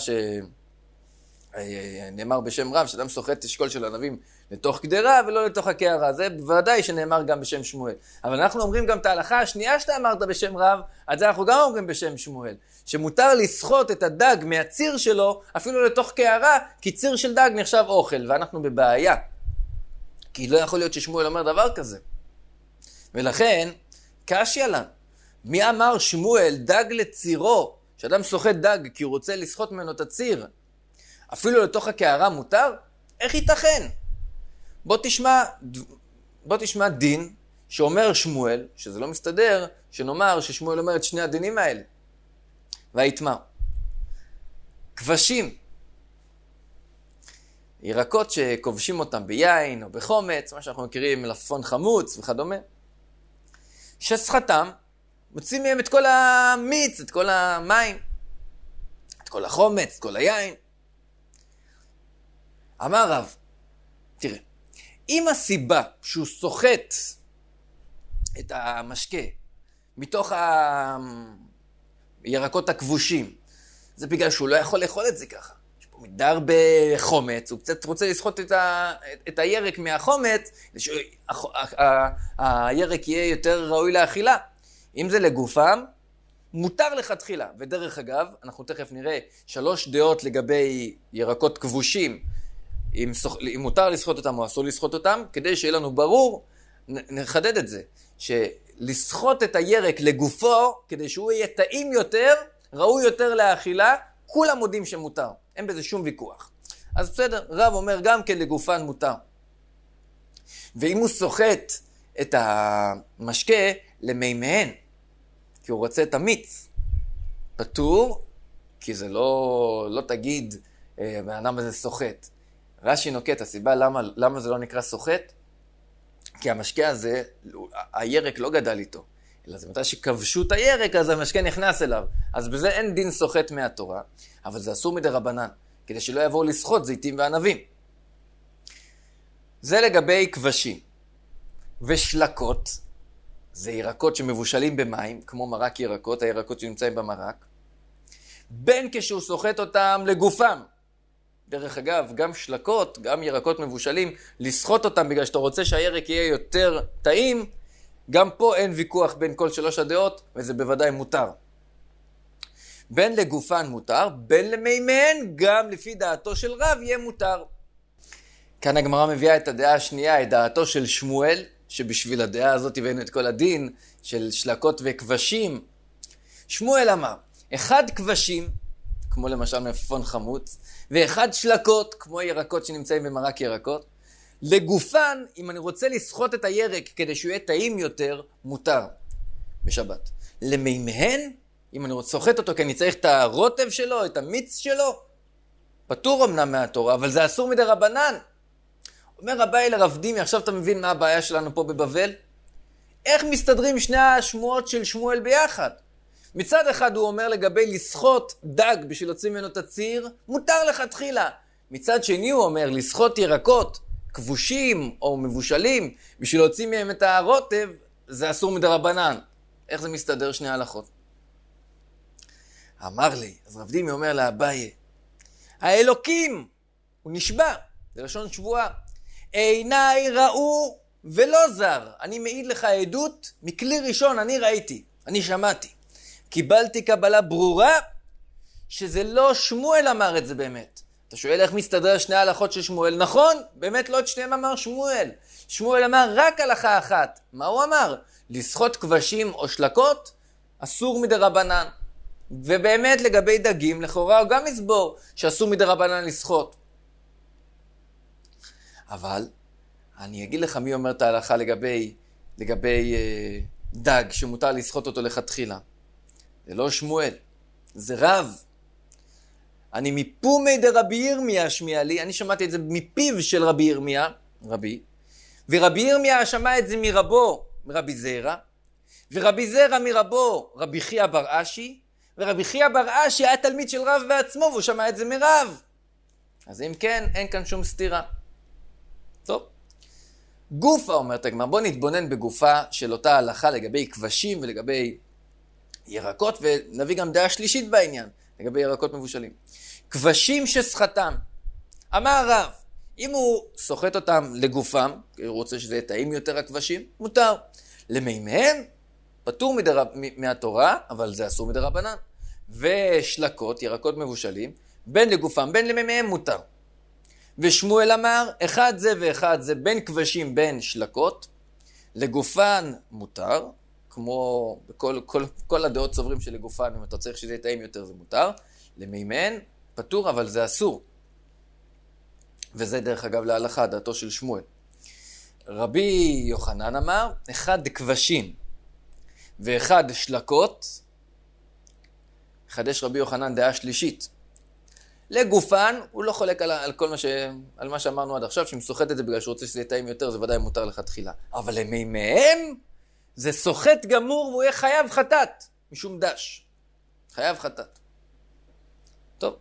שנאמר בשם רב, שאדם סוחט אשכול של ענבים לתוך קדרה ולא לתוך הקערה. זה בוודאי שנאמר גם בשם שמואל. אבל אנחנו אומרים גם את ההלכה השנייה שאתה אמרת בשם רב, אז אנחנו גם אומרים בשם שמואל. שמותר לסחוט את הדג מהציר שלו אפילו לתוך קערה, כי ציר של דג נחשב אוכל, ואנחנו בבעיה. כי לא יכול להיות ששמואל אומר דבר כזה. ולכן, קשיא לנו. מי אמר שמואל דג לצירו, שאדם סוחט דג כי הוא רוצה לסחוט ממנו את הציר, אפילו לתוך הקערה מותר? איך ייתכן? בוא תשמע, בוא תשמע דין שאומר שמואל, שזה לא מסתדר, שנאמר ששמואל אומר את שני הדינים האלה. והיתמר. כבשים. ירקות שכובשים אותם ביין או בחומץ, מה שאנחנו מכירים מלפפון חמוץ וכדומה. שסחטם, מוצאים מהם את כל המיץ, את כל המים, את כל החומץ, את כל היין. אמר רב, תראה, אם הסיבה שהוא סוחט את המשקה מתוך הירקות הכבושים, זה בגלל שהוא לא יכול לאכול את זה ככה. יש פה מידר בחומץ, הוא קצת רוצה לסחוט את, ה, את הירק מהחומץ, שהירק יהיה יותר ראוי לאכילה. אם זה לגופם, מותר לכתחילה. ודרך אגב, אנחנו תכף נראה שלוש דעות לגבי ירקות כבושים, אם, אם מותר לסחוט אותם או אסור לסחוט אותם, כדי שיהיה לנו ברור, נחדד את זה, שלסחוט את הירק לגופו, כדי שהוא יהיה טעים יותר, ראוי יותר לאכילה, כולם מודים שמותר. אין בזה שום ויכוח. אז בסדר, רב אומר גם כן לגופן מותר. ואם הוא סוחט את המשקה למימיהן, כי הוא רוצה את המיץ, פטור, כי זה לא, לא תגיד, האדם הזה סוחט. רש"י נוקט, הסיבה למה, למה זה לא נקרא סוחט? כי המשקה הזה, הירק לא גדל איתו. אלא זה מתי שכבשו את הירק, אז המשקה נכנס אליו. אז בזה אין דין סוחט מהתורה, אבל זה אסור מדי רבנן, כדי שלא יבואו לסחוט זיתים וענבים. זה לגבי כבשים. ושלקות, זה ירקות שמבושלים במים, כמו מרק ירקות, הירקות שנמצאים במרק, בין כשהוא סוחט אותם לגופם. דרך אגב, גם שלקות, גם ירקות מבושלים, לסחוט אותם בגלל שאתה רוצה שהירק יהיה יותר טעים, גם פה אין ויכוח בין כל שלוש הדעות, וזה בוודאי מותר. בין לגופן מותר, בין למימיהן, גם לפי דעתו של רב יהיה מותר. כאן הגמרא מביאה את הדעה השנייה, את דעתו של שמואל, שבשביל הדעה הזאת הבאנו את כל הדין של שלקות וכבשים. שמואל אמר, אחד כבשים, כמו למשל מלפפון חמוץ, ואחד שלקות, כמו ירקות שנמצאים במרק ירקות, לגופן, אם אני רוצה לסחוט את הירק כדי שהוא יהיה טעים יותר, מותר בשבת. למימיהן, אם אני רוצה סוחט אותו כי אני צריך את הרוטב שלו, את המיץ שלו, פטור אמנם מהתורה, אבל זה אסור מדי רבנן. אומר אביי לרב דימי, עכשיו אתה מבין מה הבעיה שלנו פה בבבל? איך מסתדרים שני השמועות של שמואל ביחד? מצד אחד הוא אומר לגבי לסחוט דג בשביל להוציא ממנו את הציר, מותר לכתחילה. מצד שני הוא אומר לסחוט ירקות כבושים או מבושלים בשביל להוציא מהם את הרוטב, זה אסור מדי רבנן. איך זה מסתדר שני הלכות? אמר לי, אז רב דימי אומר לאביי, האלוקים, הוא נשבע, זה לשון שבועה, עיניי ראו ולא זר. אני מעיד לך עדות, מכלי ראשון אני ראיתי, אני שמעתי. קיבלתי קבלה ברורה, שזה לא שמואל אמר את זה באמת. אתה שואל איך מסתדר שני ההלכות של שמואל? נכון, באמת לא את שניהם אמר שמואל. שמואל אמר רק הלכה אחת. מה הוא אמר? לשחוט כבשים או שלקות, אסור מדרבנן. ובאמת לגבי דגים, לכאורה הוא גם יסבור שאסור מדרבנן לשחוט. אבל אני אגיד לך מי אומר את ההלכה לגבי, לגבי אה, דג שמותר לשחוט אותו לכתחילה. זה לא שמואל, זה רב. אני מפומי דרבי ירמיה שמיע לי, אני שמעתי את זה מפיו של רבי ירמיה, רבי, ורבי ירמיה שמע את זה מרבו, מרבי זרע, ורבי זרע מרבו, רבי חייא בר אשי, ורבי חייא בר אשי היה תלמיד של רב בעצמו, והוא שמע את זה מרב. אז אם כן, אין כאן שום סתירה. טוב. גופה, אומרת הגמרא, בוא נתבונן בגופה של אותה הלכה לגבי כבשים ולגבי ירקות, ונביא גם דעה שלישית בעניין, לגבי ירקות מבושלים. כבשים שסחטם. אמר הרב, אם הוא סוחט אותם לגופם, כי הוא רוצה שזה יהיה טעים יותר הכבשים, מותר. למימיהם, פטור מדרב, מהתורה, אבל זה אסור מדרבנן. ושלקות, ירקות מבושלים, בין לגופם, בין למימיהם מותר. ושמואל אמר, אחד זה ואחד זה בין כבשים בין שלקות, לגופן מותר, כמו בכל כל, כל הדעות סוברים שלגופן, אם אתה צריך שזה יהיה טעים יותר זה מותר, למימיהן פטור אבל זה אסור. וזה דרך אגב להלכה, דעתו של שמואל. רבי יוחנן אמר, אחד כבשים ואחד שלקות, חדש רבי יוחנן דעה שלישית. לגופן, הוא לא חולק על, על כל מה ש, על מה שאמרנו עד עכשיו, שאם סוחט את זה בגלל שהוא רוצה שזה יהיה טעים יותר, זה ודאי מותר לך תחילה. אבל למימיהם, זה סוחט גמור והוא יהיה חייב חטאת, משום דש. חייב חטאת. טוב.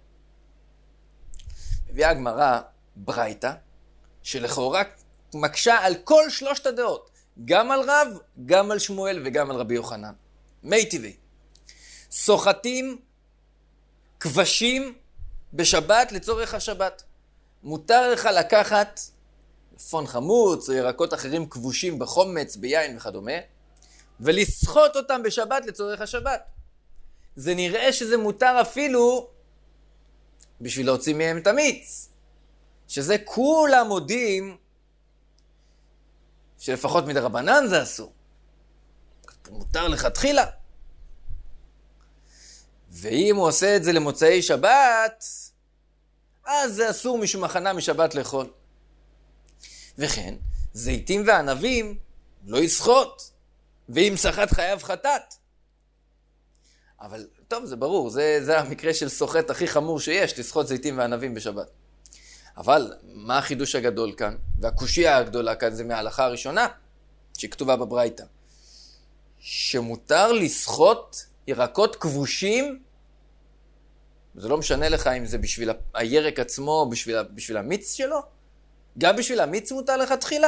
מביאה הגמרא ברייתא, שלכאורה מקשה על כל שלושת הדעות. גם על רב, גם על שמואל וגם על רבי יוחנן. מי טבעי. סוחטים, כבשים, בשבת לצורך השבת. מותר לך לקחת פון חמוץ או ירקות אחרים כבושים בחומץ, ביין וכדומה, ולסחוט אותם בשבת לצורך השבת. זה נראה שזה מותר אפילו בשביל להוציא מהם את המיץ. שזה כולם מודים שלפחות מדרבנן זה אסור. מותר לך תחילה. ואם הוא עושה את זה למוצאי שבת, אז זה אסור משום הכנה משבת לאכול. וכן, זיתים וענבים לא יסחוט, ואם סחט חייב חטאת. אבל טוב, זה ברור, זה, זה המקרה של סוחט הכי חמור שיש, תסחוט זיתים וענבים בשבת. אבל מה החידוש הגדול כאן? והקושיה הגדולה כאן זה מההלכה הראשונה, שכתובה בברייתא. שמותר לסחוט ירקות כבושים, זה לא משנה לך אם זה בשביל הירק עצמו, בשביל, בשביל המיץ שלו? גם בשביל המיץ מותר לך תחילה?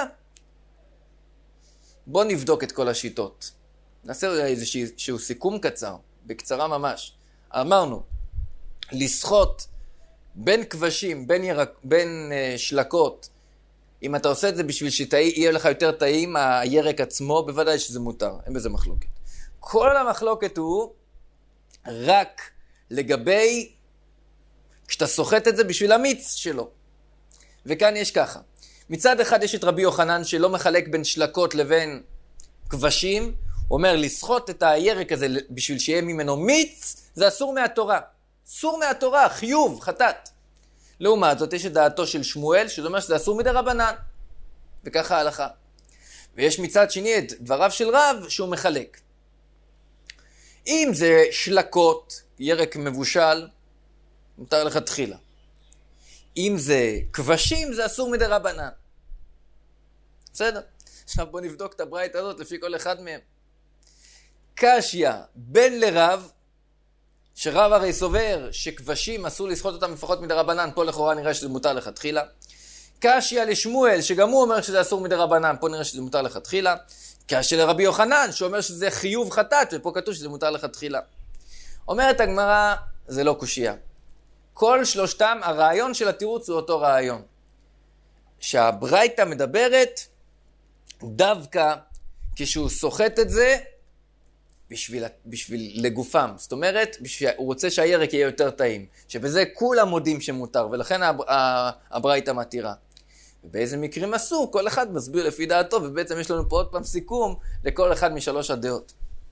בוא נבדוק את כל השיטות. נעשה איזשהו סיכום קצר, בקצרה ממש. אמרנו, לסחוט בין כבשים, בין, ירק, בין uh, שלקות, אם אתה עושה את זה בשביל שיהיה לך יותר טעים, הירק עצמו, בוודאי שזה מותר, אין בזה מחלוקת. כל המחלוקת הוא רק לגבי כשאתה סוחט את זה בשביל המיץ שלו. וכאן יש ככה. מצד אחד יש את רבי יוחנן שלא מחלק בין שלקות לבין כבשים. הוא אומר לסחוט את הירק הזה בשביל שיהיה ממנו מיץ, זה אסור מהתורה. אסור מהתורה, חיוב, חטאת. לעומת זאת יש את דעתו של שמואל, שזה אומר שזה אסור מדרבנן. וככה ההלכה. ויש מצד שני את דבריו של רב שהוא מחלק. אם זה שלקות, ירק מבושל, מותר לך תחילה. אם זה כבשים, זה אסור מדרבנן. בסדר? עכשיו בוא נבדוק את הברייתא הזאת לפי כל אחד מהם. קשיא, בן לרב, שרב הרי סובר שכבשים אסור לסחוט אותם לפחות מדרבנן, פה לכאורה נראה שזה מותר לך תחילה. קשיא לשמואל, שגם הוא אומר שזה אסור מדרבנן, פה נראה שזה מותר לך תחילה. כאשר לרבי יוחנן, שאומר שזה חיוב חטאת, ופה כתוב שזה מותר לכתחילה. אומרת הגמרא, זה לא קושייה. כל שלושתם, הרעיון של התירוץ הוא אותו רעיון. שהברייתא מדברת דווקא כשהוא סוחט את זה בשביל, בשביל לגופם. זאת אומרת, בשביל, הוא רוצה שהירק יהיה יותר טעים. שבזה כולם מודים שמותר, ולכן הברייתא מתירה. ובאיזה מקרים אסור, כל אחד מסביר לפי דעתו, ובעצם יש לנו פה עוד פעם סיכום לכל אחד משלוש הדעות.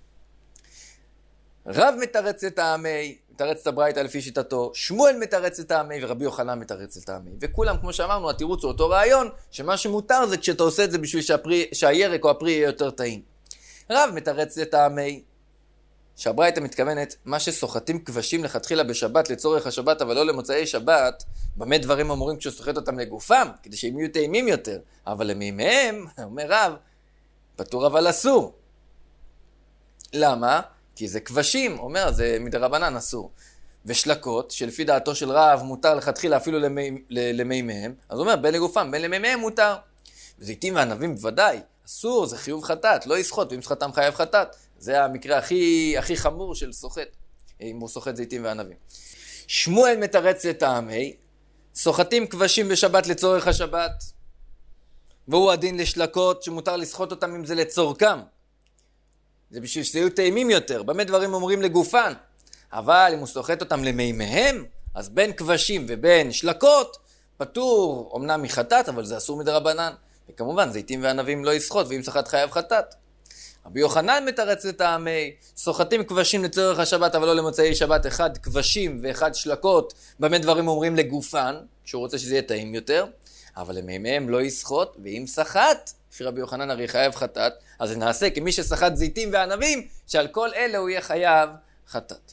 רב מתרץ את העמי, מתרץ את הברייתא לפי שיטתו, שמואל מתרץ את העמי, ורבי יוחנן מתרץ את העמי. וכולם, כמו שאמרנו, התירוץ הוא אותו רעיון, שמה שמותר זה כשאתה עושה את זה בשביל שהפרי, שהירק או הפרי יהיה יותר טעים. רב מתרץ את העמי, שהברייתא מתכוונת, מה שסוחטים כבשים לכתחילה בשבת לצורך השבת, אבל לא למוצאי שבת, במה דברים אמורים כשהוא סוחט אותם לגופם, כדי שהם יהיו טעימים יותר. אבל למימיהם, אומר רב, פטור אבל אסור. למה? כי זה כבשים, אומר, זה מדרבנן אסור. ושלקות, שלפי דעתו של רב מותר לכתחילה אפילו למי, למימיהם, אז הוא אומר, בין לגופם, בין למימיהם מותר. וזיתים וענבים בוודאי, אסור, זה חיוב חטאת, לא יסחוט, ואם סחטם חייב חטאת. זה המקרה הכי, הכי חמור של סוחט, אם הוא סוחט זיתים וענבים. שמואל מתרץ לטעמי, סוחטים כבשים בשבת לצורך השבת, והוא הדין לשלקות שמותר לסחוט אותם אם זה לצורכם. זה בשביל שיהיו טעימים יותר, באמת דברים אומרים לגופן. אבל אם הוא סוחט אותם למימיהם, אז בין כבשים ובין שלקות, פטור אמנם מחטאת, אבל זה אסור מדרבנן. וכמובן, זיתים וענבים לא יסחוט, ואם סחט חייב חטאת. רבי יוחנן מתרץ לטעמי, סוחטים כבשים לצורך השבת, אבל לא למוצאי שבת, אחד כבשים ואחד שלקות, באמת דברים אומרים לגופן, שהוא רוצה שזה יהיה טעים יותר, אבל למימיהם לא יסחוט, ואם סחט, לפי רבי יוחנן הרי חייב חטאת, אז זה נעשה כמי שסחט זיתים וענבים, שעל כל אלה הוא יהיה חייב חטאת.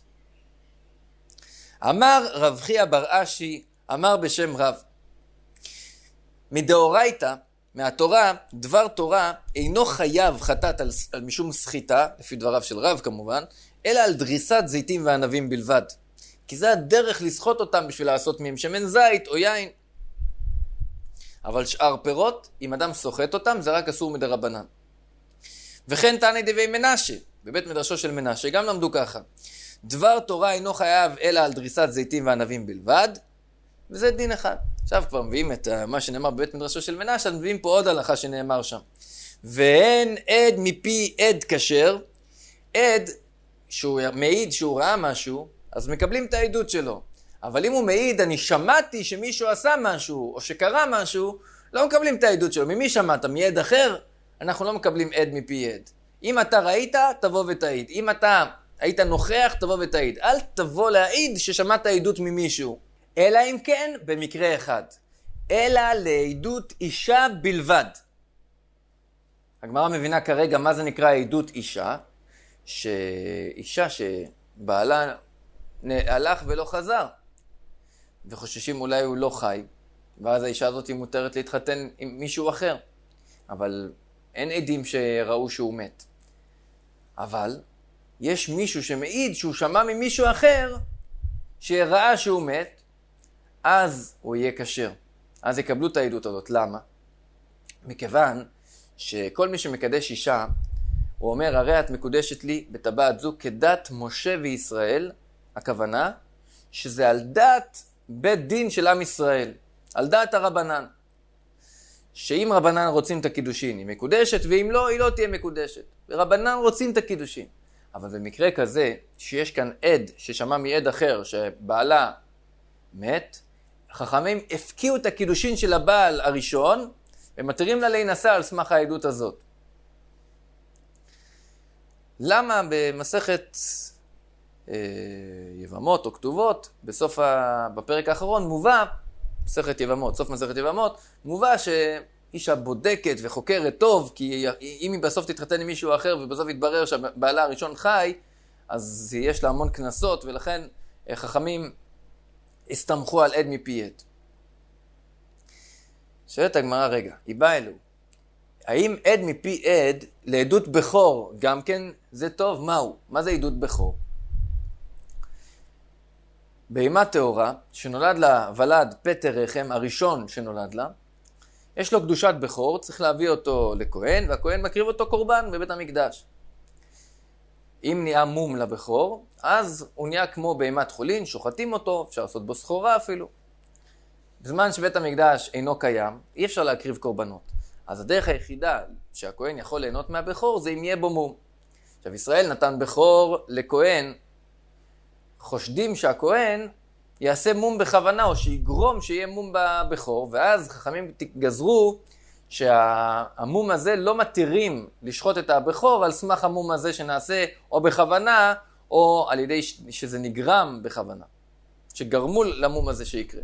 אמר רב חייא בר אשי, אמר בשם רב, מדאורייתא, מהתורה, דבר תורה אינו חייב חטאת על, על משום סחיטה, לפי דבריו של רב כמובן, אלא על דריסת זיתים וענבים בלבד. כי זה הדרך לסחוט אותם בשביל לעשות מהם שמן זית או יין. אבל שאר פירות, אם אדם סוחט אותם, זה רק אסור מדרבנן. וכן תעני דבי מנשה, בבית מדרשו של מנשה, גם למדו ככה. דבר תורה אינו חייב אלא על דריסת זיתים וענבים בלבד, וזה דין אחד. עכשיו כבר מביאים את מה שנאמר בבית מדרשו של מנשה, מביאים פה עוד הלכה שנאמר שם. ואין עד מפי עד כשר, עד שהוא מעיד שהוא ראה משהו, אז מקבלים את העדות שלו. אבל אם הוא מעיד, אני שמעתי שמישהו עשה משהו, או שקרה משהו, לא מקבלים את העדות שלו. ממי שמעת? מעד אחר? אנחנו לא מקבלים עד מפי עד. אם אתה ראית, תבוא ותעיד. אם אתה היית נוכח, תבוא ותעיד. אל תבוא להעיד ששמעת עדות ממישהו. אלא אם כן, במקרה אחד. אלא לעדות אישה בלבד. הגמרא מבינה כרגע מה זה נקרא עדות אישה, שאישה שבעלה הלך ולא חזר, וחוששים אולי הוא לא חי, ואז האישה הזאת היא מותרת להתחתן עם מישהו אחר. אבל אין עדים שראו שהוא מת. אבל יש מישהו שמעיד שהוא שמע ממישהו אחר שראה שהוא מת, אז הוא יהיה כשר. אז יקבלו את העדות הזאת. למה? מכיוון שכל מי שמקדש אישה, הוא אומר, הרי את מקודשת לי בטבעת זו כדת משה וישראל, הכוונה שזה על דת בית דין של עם ישראל, על דת הרבנן. שאם רבנן רוצים את הקידושין, היא מקודשת, ואם לא, היא לא תהיה מקודשת. ורבנן רוצים את הקידושין. אבל במקרה כזה, שיש כאן עד ששמע מעד אחר שבעלה מת, חכמים הפקיעו את הקידושין של הבעל הראשון, ומתירים לה להינשא על סמך העדות הזאת. למה במסכת אה, יבמות או כתובות, בסוף ה... בפרק האחרון מובא, מסכת יבמות, סוף מסכת יבמות, מובא שאישה בודקת וחוקרת טוב, כי אם היא בסוף תתחתן עם מישהו אחר ובסוף יתברר שהבעלה הראשון חי, אז יש לה המון כנסות, ולכן חכמים הסתמכו על עד מפי עד. שואלת הגמרא, רגע, היא באה אלו. האם עד מפי עד לעדות בכור גם כן זה טוב? מהו? מה זה עדות בכור? בהמה טהורה, שנולד לה ולד פטר רחם, הראשון שנולד לה, יש לו קדושת בכור, צריך להביא אותו לכהן, והכהן מקריב אותו קורבן בבית המקדש. אם נהיה מום לבכור, אז הוא נהיה כמו בהמת חולין, שוחטים אותו, אפשר לעשות בו סחורה אפילו. בזמן שבית המקדש אינו קיים, אי אפשר להקריב קורבנות. אז הדרך היחידה שהכהן יכול ליהנות מהבכור זה אם יהיה בו מום. עכשיו, ישראל נתן בכור לכהן, חושדים שהכהן יעשה מום בכוונה, או שיגרום שיהיה מום בבכור, ואז חכמים גזרו שהמום הזה לא מתירים לשחוט את הבכור על סמך המום הזה שנעשה או בכוונה, או על ידי שזה נגרם בכוונה, שגרמו למום הזה שיקרה.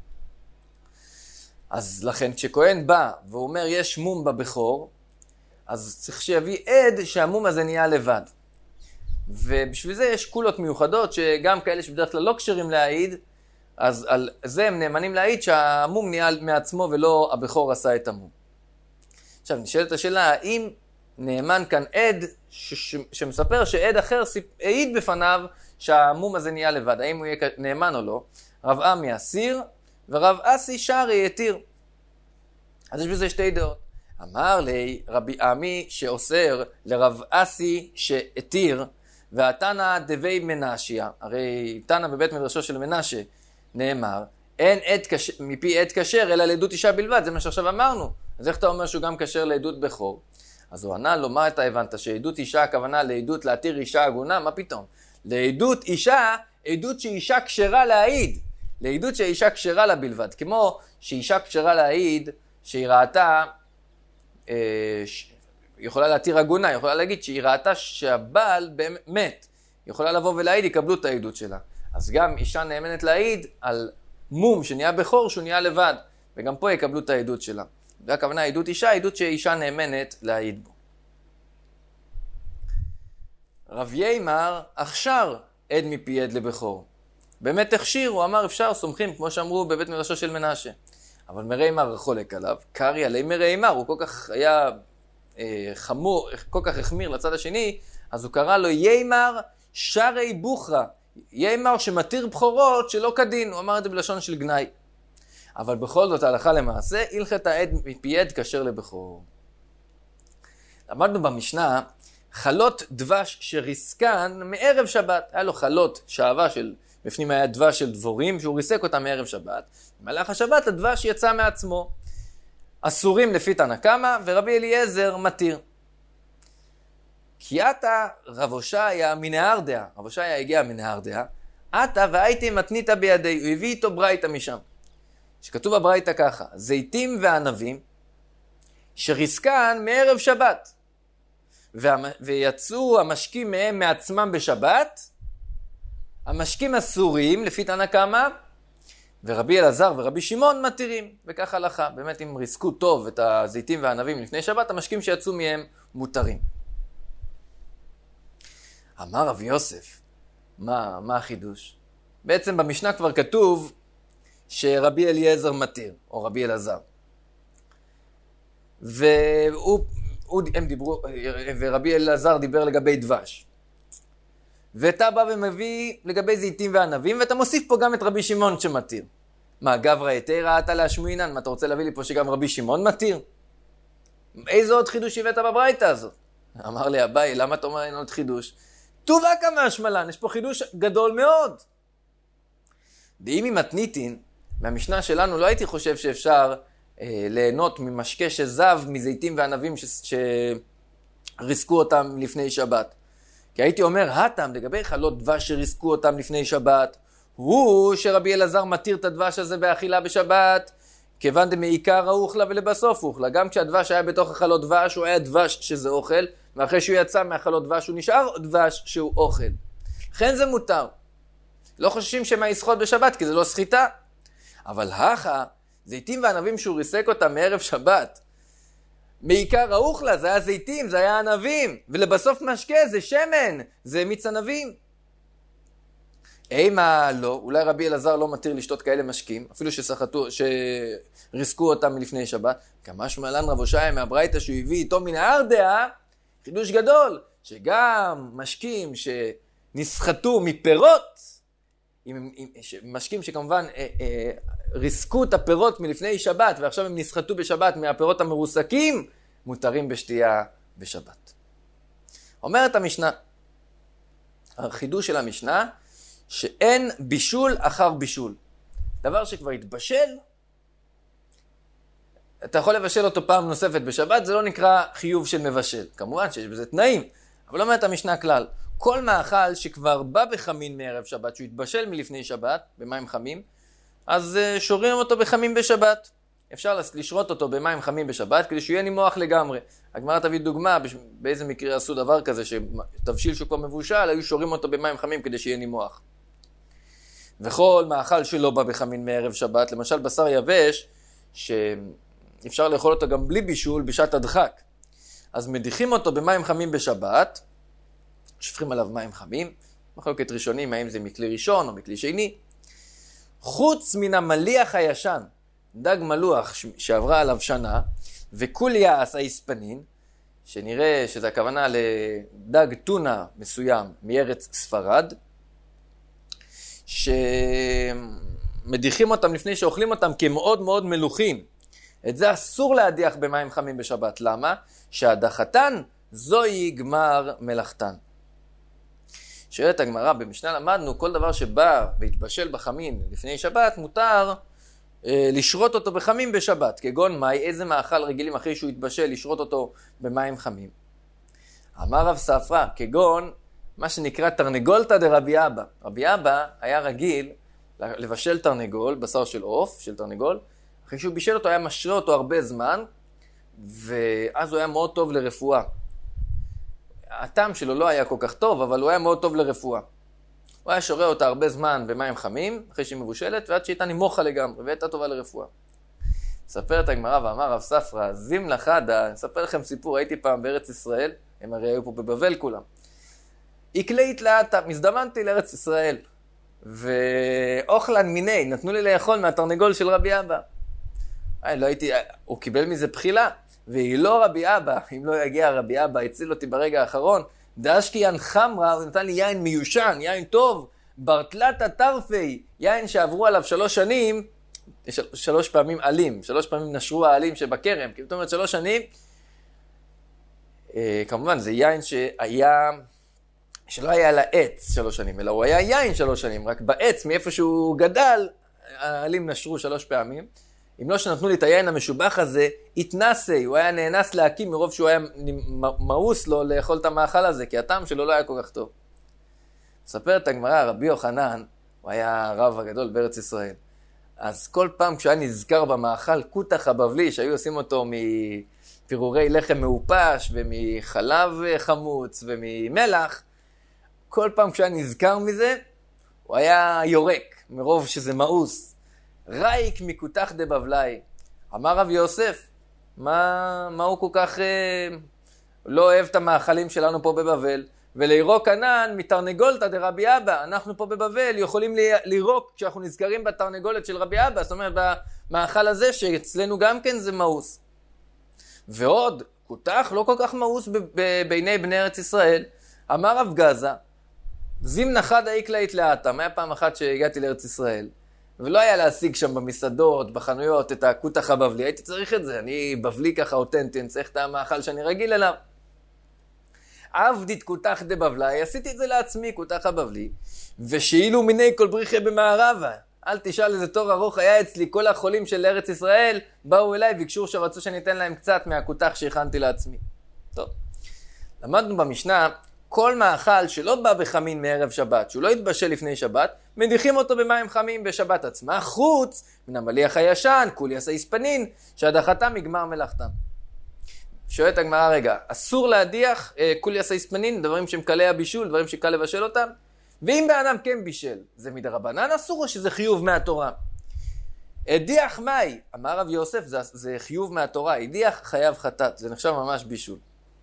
אז לכן כשכהן בא ואומר יש מום בבכור, אז צריך שיביא עד שהמום הזה נהיה לבד. ובשביל זה יש קולות מיוחדות, שגם כאלה שבדרך כלל לא קשרים להעיד, אז על זה הם נאמנים להעיד שהמום נהיה מעצמו ולא הבכור עשה את המום. עכשיו נשאלת השאלה, האם נאמן כאן עד ש- שמספר שעד אחר העיד בפניו שהמום הזה נהיה לבד, האם הוא יהיה נאמן או לא? רב עמי אסיר ורב אסי שרי התיר. אז יש בזה שתי דעות. אמר לי רבי עמי שאוסר לרב אסי שהתיר, והתנא דבי מנשיה, הרי תנא בבית מדרשו של מנשה נאמר, אין עד כשר, מפי עד כשר אלא לעדות אישה בלבד, זה מה שעכשיו אמרנו. אז איך אתה אומר שהוא גם כשר לעדות בכור? אז הוא ענה לו, מה אתה הבנת? שעדות אישה הכוונה לעדות להתיר אישה הגונה? מה פתאום? לעדות אישה, עדות שאישה כשרה להעיד. לעדות שאישה כשרה לה בלבד. כמו שאישה כשרה להעיד, שהיא ראתה, אה, ש... יכולה להתיר הגונה, יכולה להגיד שהיא ראתה שהבעל באמת, יכולה לבוא ולהעיד, יקבלו את העדות שלה. אז גם אישה נאמנת להעיד על מום שנהיה בכור, שהוא נהיה לבד. וגם פה יקבלו את העדות שלה. והכוונה עדות אישה, עדות שאישה נאמנת להעיד בו. רב יימר הכשר עד מפי עד לבכור. באמת הכשיר, הוא אמר אפשר, סומכים, כמו שאמרו בבית מדרשו של מנשה. אבל מריימר חולק עליו, קרי עלי מריימר, הוא כל כך היה אה, חמור, כל כך החמיר לצד השני, אז הוא קרא לו יימר שרי בוכרה, יימר שמתיר בכורות שלא כדין, הוא אמר את זה בלשון של גנאי. אבל בכל זאת ההלכה למעשה, הלכת העד מפי עד כשר לבכור. למדנו במשנה, חלות דבש שריסקן מערב שבת. היה לו חלות שעבה של, בפנים היה דבש של דבורים, שהוא ריסק אותם מערב שבת. במהלך השבת הדבש יצא מעצמו. אסורים לפי תנא קמא, ורבי אליעזר מתיר. כי עתה רב הושעיה מנהר דעה, רב הושעיה הגיע מנהר דעה, עתה והייתי מתנית בידי, הוא הביא איתו ברייתא משם. שכתוב בברייתא ככה, זיתים וענבים, שריסקן מערב שבת, ויצאו המשקים מהם מעצמם בשבת, המשקים אסורים לפי תנא קמא, ורבי אלעזר ורבי שמעון מתירים, וכך הלכה. באמת אם ריסקו טוב את הזיתים והענבים לפני שבת, המשקים שיצאו מהם מותרים. אמר רבי יוסף, מה, מה החידוש? בעצם במשנה כבר כתוב שרבי אליעזר מתיר, או רבי אלעזר. והוא, הוא, הם דיברו, ורבי אלעזר דיבר לגבי דבש. ואתה בא ומביא לגבי זיתים וענבים, ואתה מוסיף פה גם את רבי שמעון שמתיר. מה, גברא יתירא אתה להשמינן? מה, אתה רוצה להביא לי פה שגם רבי שמעון מתיר? איזה עוד חידוש הבאת בברייתא הזאת? אמר לי אביי, למה אתה אומר אין עוד חידוש? טובה כמה השמלן, יש פה חידוש גדול מאוד. ואם היא מתניתין, מהמשנה שלנו לא הייתי חושב שאפשר אה, ליהנות ממשקה שזב מזיתים וענבים ש... שריסקו אותם לפני שבת. כי הייתי אומר, הטעם לגבי חלות דבש שריסקו אותם לפני שבת, הוא שרבי אלעזר מתיר את הדבש הזה באכילה בשבת, כיוון דמעיקר האוכלה ולבסוף אוכלה. גם כשהדבש היה בתוך החלות דבש, הוא היה דבש שזה אוכל, ואחרי שהוא יצא מהחלות דבש, הוא נשאר דבש שהוא אוכל. לכן זה מותר. לא חוששים שמה ישחוט בשבת, כי זה לא סחיטה. אבל הכה, זיתים וענבים שהוא ריסק אותם מערב שבת, מעיקר האוכלה, זה היה זיתים, זה היה ענבים, ולבסוף משקה, זה שמן, זה מיץ ענבים. אימה לא, אולי רבי אלעזר לא מתיר לשתות כאלה משקים, אפילו שסחטו, שריסקו אותם מלפני שבת. כמה שמלן רב הושעיה מהברייתא שהוא הביא איתו מנהר דעה, חידוש גדול, שגם משקים שנסחטו מפירות, עם, עם, משקים שכמובן אה, אה, ריסקו את הפירות מלפני שבת, ועכשיו הם נסחטו בשבת מהפירות המרוסקים, מותרים בשתייה בשבת. אומרת המשנה, החידוש של המשנה, שאין בישול אחר בישול. דבר שכבר התבשל, אתה יכול לבשל אותו פעם נוספת בשבת, זה לא נקרא חיוב של מבשל. כמובן שיש בזה תנאים, אבל לא אומרת המשנה כלל. כל מאכל שכבר בא בחמין מערב שבת, שהוא התבשל מלפני שבת, במים חמים, אז שורים אותו בחמים בשבת. אפשר לשרות אותו במים חמים בשבת, כדי שהוא יהיה נימוח לגמרי. הגמרא תביא דוגמה, באיזה מקרה עשו דבר כזה, שתבשיל שהוא כבר מבושל, היו שורים אותו במים חמים כדי שיהיה נימוח. וכל מאכל שלא בא בחמין מערב שבת, למשל בשר יבש, שאפשר לאכול אותו גם בלי בישול בשעת הדחק. אז מדיחים אותו במים חמים בשבת, שפכים עליו מים חמים, מחלוקת ראשונים, האם זה מכלי ראשון או מכלי שני. חוץ מן המליח הישן, דג מלוח שעברה עליו שנה, וקוליה הסייספנין, שנראה שזה הכוונה לדג טונה מסוים מארץ ספרד, שמדיחים אותם לפני שאוכלים אותם כמאוד מאוד מלוחים. את זה אסור להדיח במים חמים בשבת. למה? שהדחתן זוהי גמר מלאכתן. שואלת הגמרא, במשנה למדנו, כל דבר שבא והתבשל בחמין לפני שבת, מותר אה, לשרות אותו בחמים בשבת. כגון מי, איזה מאכל רגילים אחרי שהוא התבשל, לשרות אותו במים חמים. אמר רב ספרא, כגון מה שנקרא תרנגולתא דרבי אבא. רבי אבא היה רגיל לבשל תרנגול, בשר של עוף, של תרנגול, אחרי שהוא בישל אותו היה משרה אותו הרבה זמן, ואז הוא היה מאוד טוב לרפואה. הטעם שלו לא היה כל כך טוב, אבל הוא היה מאוד טוב לרפואה. הוא היה שורה אותה הרבה זמן במים חמים, אחרי שהיא מבושלת, ועד שהייתה נימוכה לגמרי, והייתה טובה לרפואה. ספר את הגמרא ואמר רב ספרא, זימנה חדא, אספר לכם סיפור, הייתי פעם בארץ ישראל, הם הרי היו פה בבבל כולם. איקלית לאטה, מזדמנתי לארץ ישראל, ואוכלן מיני, נתנו לי לאכול מהתרנגול של רבי אבא. אי, לא הייתי, הוא קיבל מזה בחילה, והיא לא רבי אבא, אם לא יגיע רבי אבא, הציל אותי ברגע האחרון, דאשקיין חמרה, הוא נתן לי יין מיושן, יין טוב, ברטלתא טרפי, יין שעברו עליו שלוש שנים, של, שלוש פעמים עלים, שלוש פעמים נשרו העלים שבקרם, כי זאת אומרת שלוש שנים, אה, כמובן זה יין שהיה, שלא היה על העץ שלוש שנים, אלא הוא היה יין שלוש שנים, רק בעץ, מאיפה שהוא גדל, העלים נשרו שלוש פעמים, אם לא שנתנו לי את היין המשובח הזה, התנסי, הוא היה נאנס להקים מרוב שהוא היה מאוס לו לאכול את המאכל הזה, כי הטעם שלו לא היה כל כך טוב. מספר את הגמרא, רבי יוחנן, הוא היה הרב הגדול בארץ ישראל. אז כל פעם כשהיה נזכר במאכל קוטח הבבלי, שהיו עושים אותו מפירורי לחם מעופש, ומחלב חמוץ, וממלח, כל פעם כשהיה נזכר מזה, הוא היה יורק, מרוב שזה מאוס. רייק מקותח דבבלי. אמר רב יוסף, מה, מה הוא כל כך אה, לא אוהב את המאכלים שלנו פה בבבל? ולירוק ענן מתרנגולתא דרבי אבא. אנחנו פה בבבל יכולים לירוק כשאנחנו נזכרים בתרנגולת של רבי אבא. זאת אומרת, במאכל הזה שאצלנו גם כן זה מאוס. ועוד, כותח לא כל כך מאוס בעיני בני ארץ ישראל. אמר רב גזה, זימנה חדא איקלית לאטה. היה פעם אחת שהגעתי לארץ ישראל. ולא היה להשיג שם במסעדות, בחנויות, את הכותח הבבלי. הייתי צריך את זה. אני בבלי ככה אותנטי, אני צריך את המאכל שאני רגיל אליו. עבדית כותח דבבלי, עשיתי את זה לעצמי, כותח הבבלי. ושאילו מיני כל בריחי במערבה. אל תשאל איזה תור ארוך היה אצלי. כל החולים של ארץ ישראל באו אליי וביקשו שרצו שאני אתן להם קצת מהכותח שהכנתי לעצמי. טוב. למדנו במשנה, כל מאכל שלא בא בחמין מערב שבת, שהוא לא יתבשל לפני שבת, מדיחים אותו במים חמים בשבת עצמה, חוץ מן המליח הישן, קוליה סייספנין, שהדחתם מגמר מלאכתם. שואלת הגמרא, רגע, אסור להדיח אה, קוליה סייספנין, דברים שהם קלי הבישול, דברים שקל לבשל אותם? ואם באדם כן בישל, זה מדרבנן אסור או שזה חיוב מהתורה? הדיח מי? אמר רב יוסף, זה, זה חיוב מהתורה, הדיח חייב חטאת, זה נחשב ממש בישול.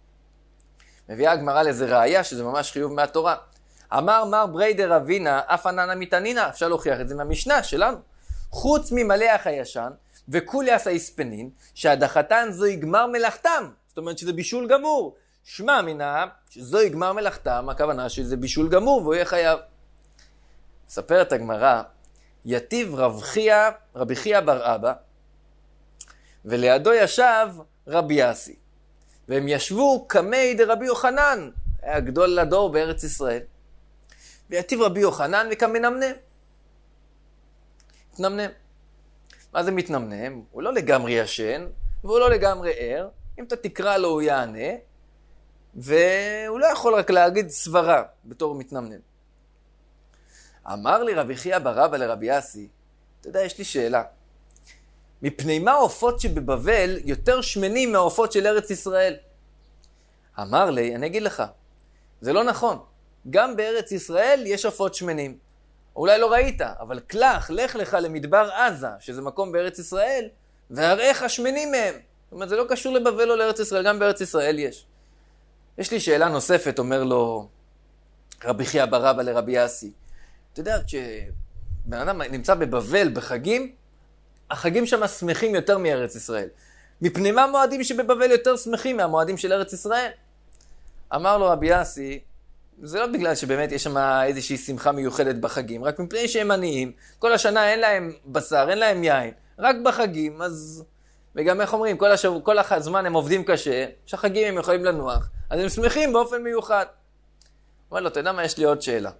מביאה הגמרא לזה ראיה שזה ממש חיוב מהתורה. אמר מר בריידר אבינה, אף עננה מתענינה, אפשר להוכיח את זה מהמשנה שלנו. חוץ ממליח הישן וקוליה סייספנין, שהדחתן זו יגמר מלאכתם. זאת אומרת שזה בישול גמור. שמע מינה שזו יגמר מלאכתם, הכוונה שזה בישול גמור והוא יהיה חייב. מספרת הגמרא, יתיב רב חייא, רבי חייא בר אבא, ולידו ישב רבי יאסי. והם ישבו כמי דרבי יוחנן, היה גדול לדור בארץ ישראל. ויתיב רבי יוחנן וכמנמנם. מתנמנם. מה זה מתנמנם? הוא לא לגמרי ישן, והוא לא לגמרי ער. אם אתה תקרא לו הוא יענה, והוא לא יכול רק להגיד סברה בתור מתנמנם. אמר לי רבי חייא בר אבא לרבי יאסי, אתה יודע, יש לי שאלה. מפני מה העופות שבבבל יותר שמנים מהעופות של ארץ ישראל? אמר לי, אני אגיד לך, זה לא נכון. גם בארץ ישראל יש עופות שמנים. אולי לא ראית, אבל כלך, לך לך למדבר עזה, שזה מקום בארץ ישראל, והראיך שמנים מהם. זאת אומרת, זה לא קשור לבבל או לארץ ישראל, גם בארץ ישראל יש. יש לי שאלה נוספת, אומר לו רבי חייא בר אבא לרבי יאסי. אתה יודע, כשבן אדם נמצא בבבל בחגים, החגים שם שמחים יותר מארץ ישראל. מפני מה מועדים שבבבל יותר שמחים מהמועדים של ארץ ישראל? אמר לו רבי יאסי, זה לא בגלל שבאמת יש שם איזושהי שמחה מיוחדת בחגים, רק מפני שהם עניים, כל השנה אין להם בשר, אין להם יין, רק בחגים, אז... וגם איך אומרים, כל, השב... כל הזמן הם עובדים קשה, שהחגים הם יכולים לנוח, אז הם שמחים באופן מיוחד. אומר לו, אתה יודע מה, יש לי עוד שאלה.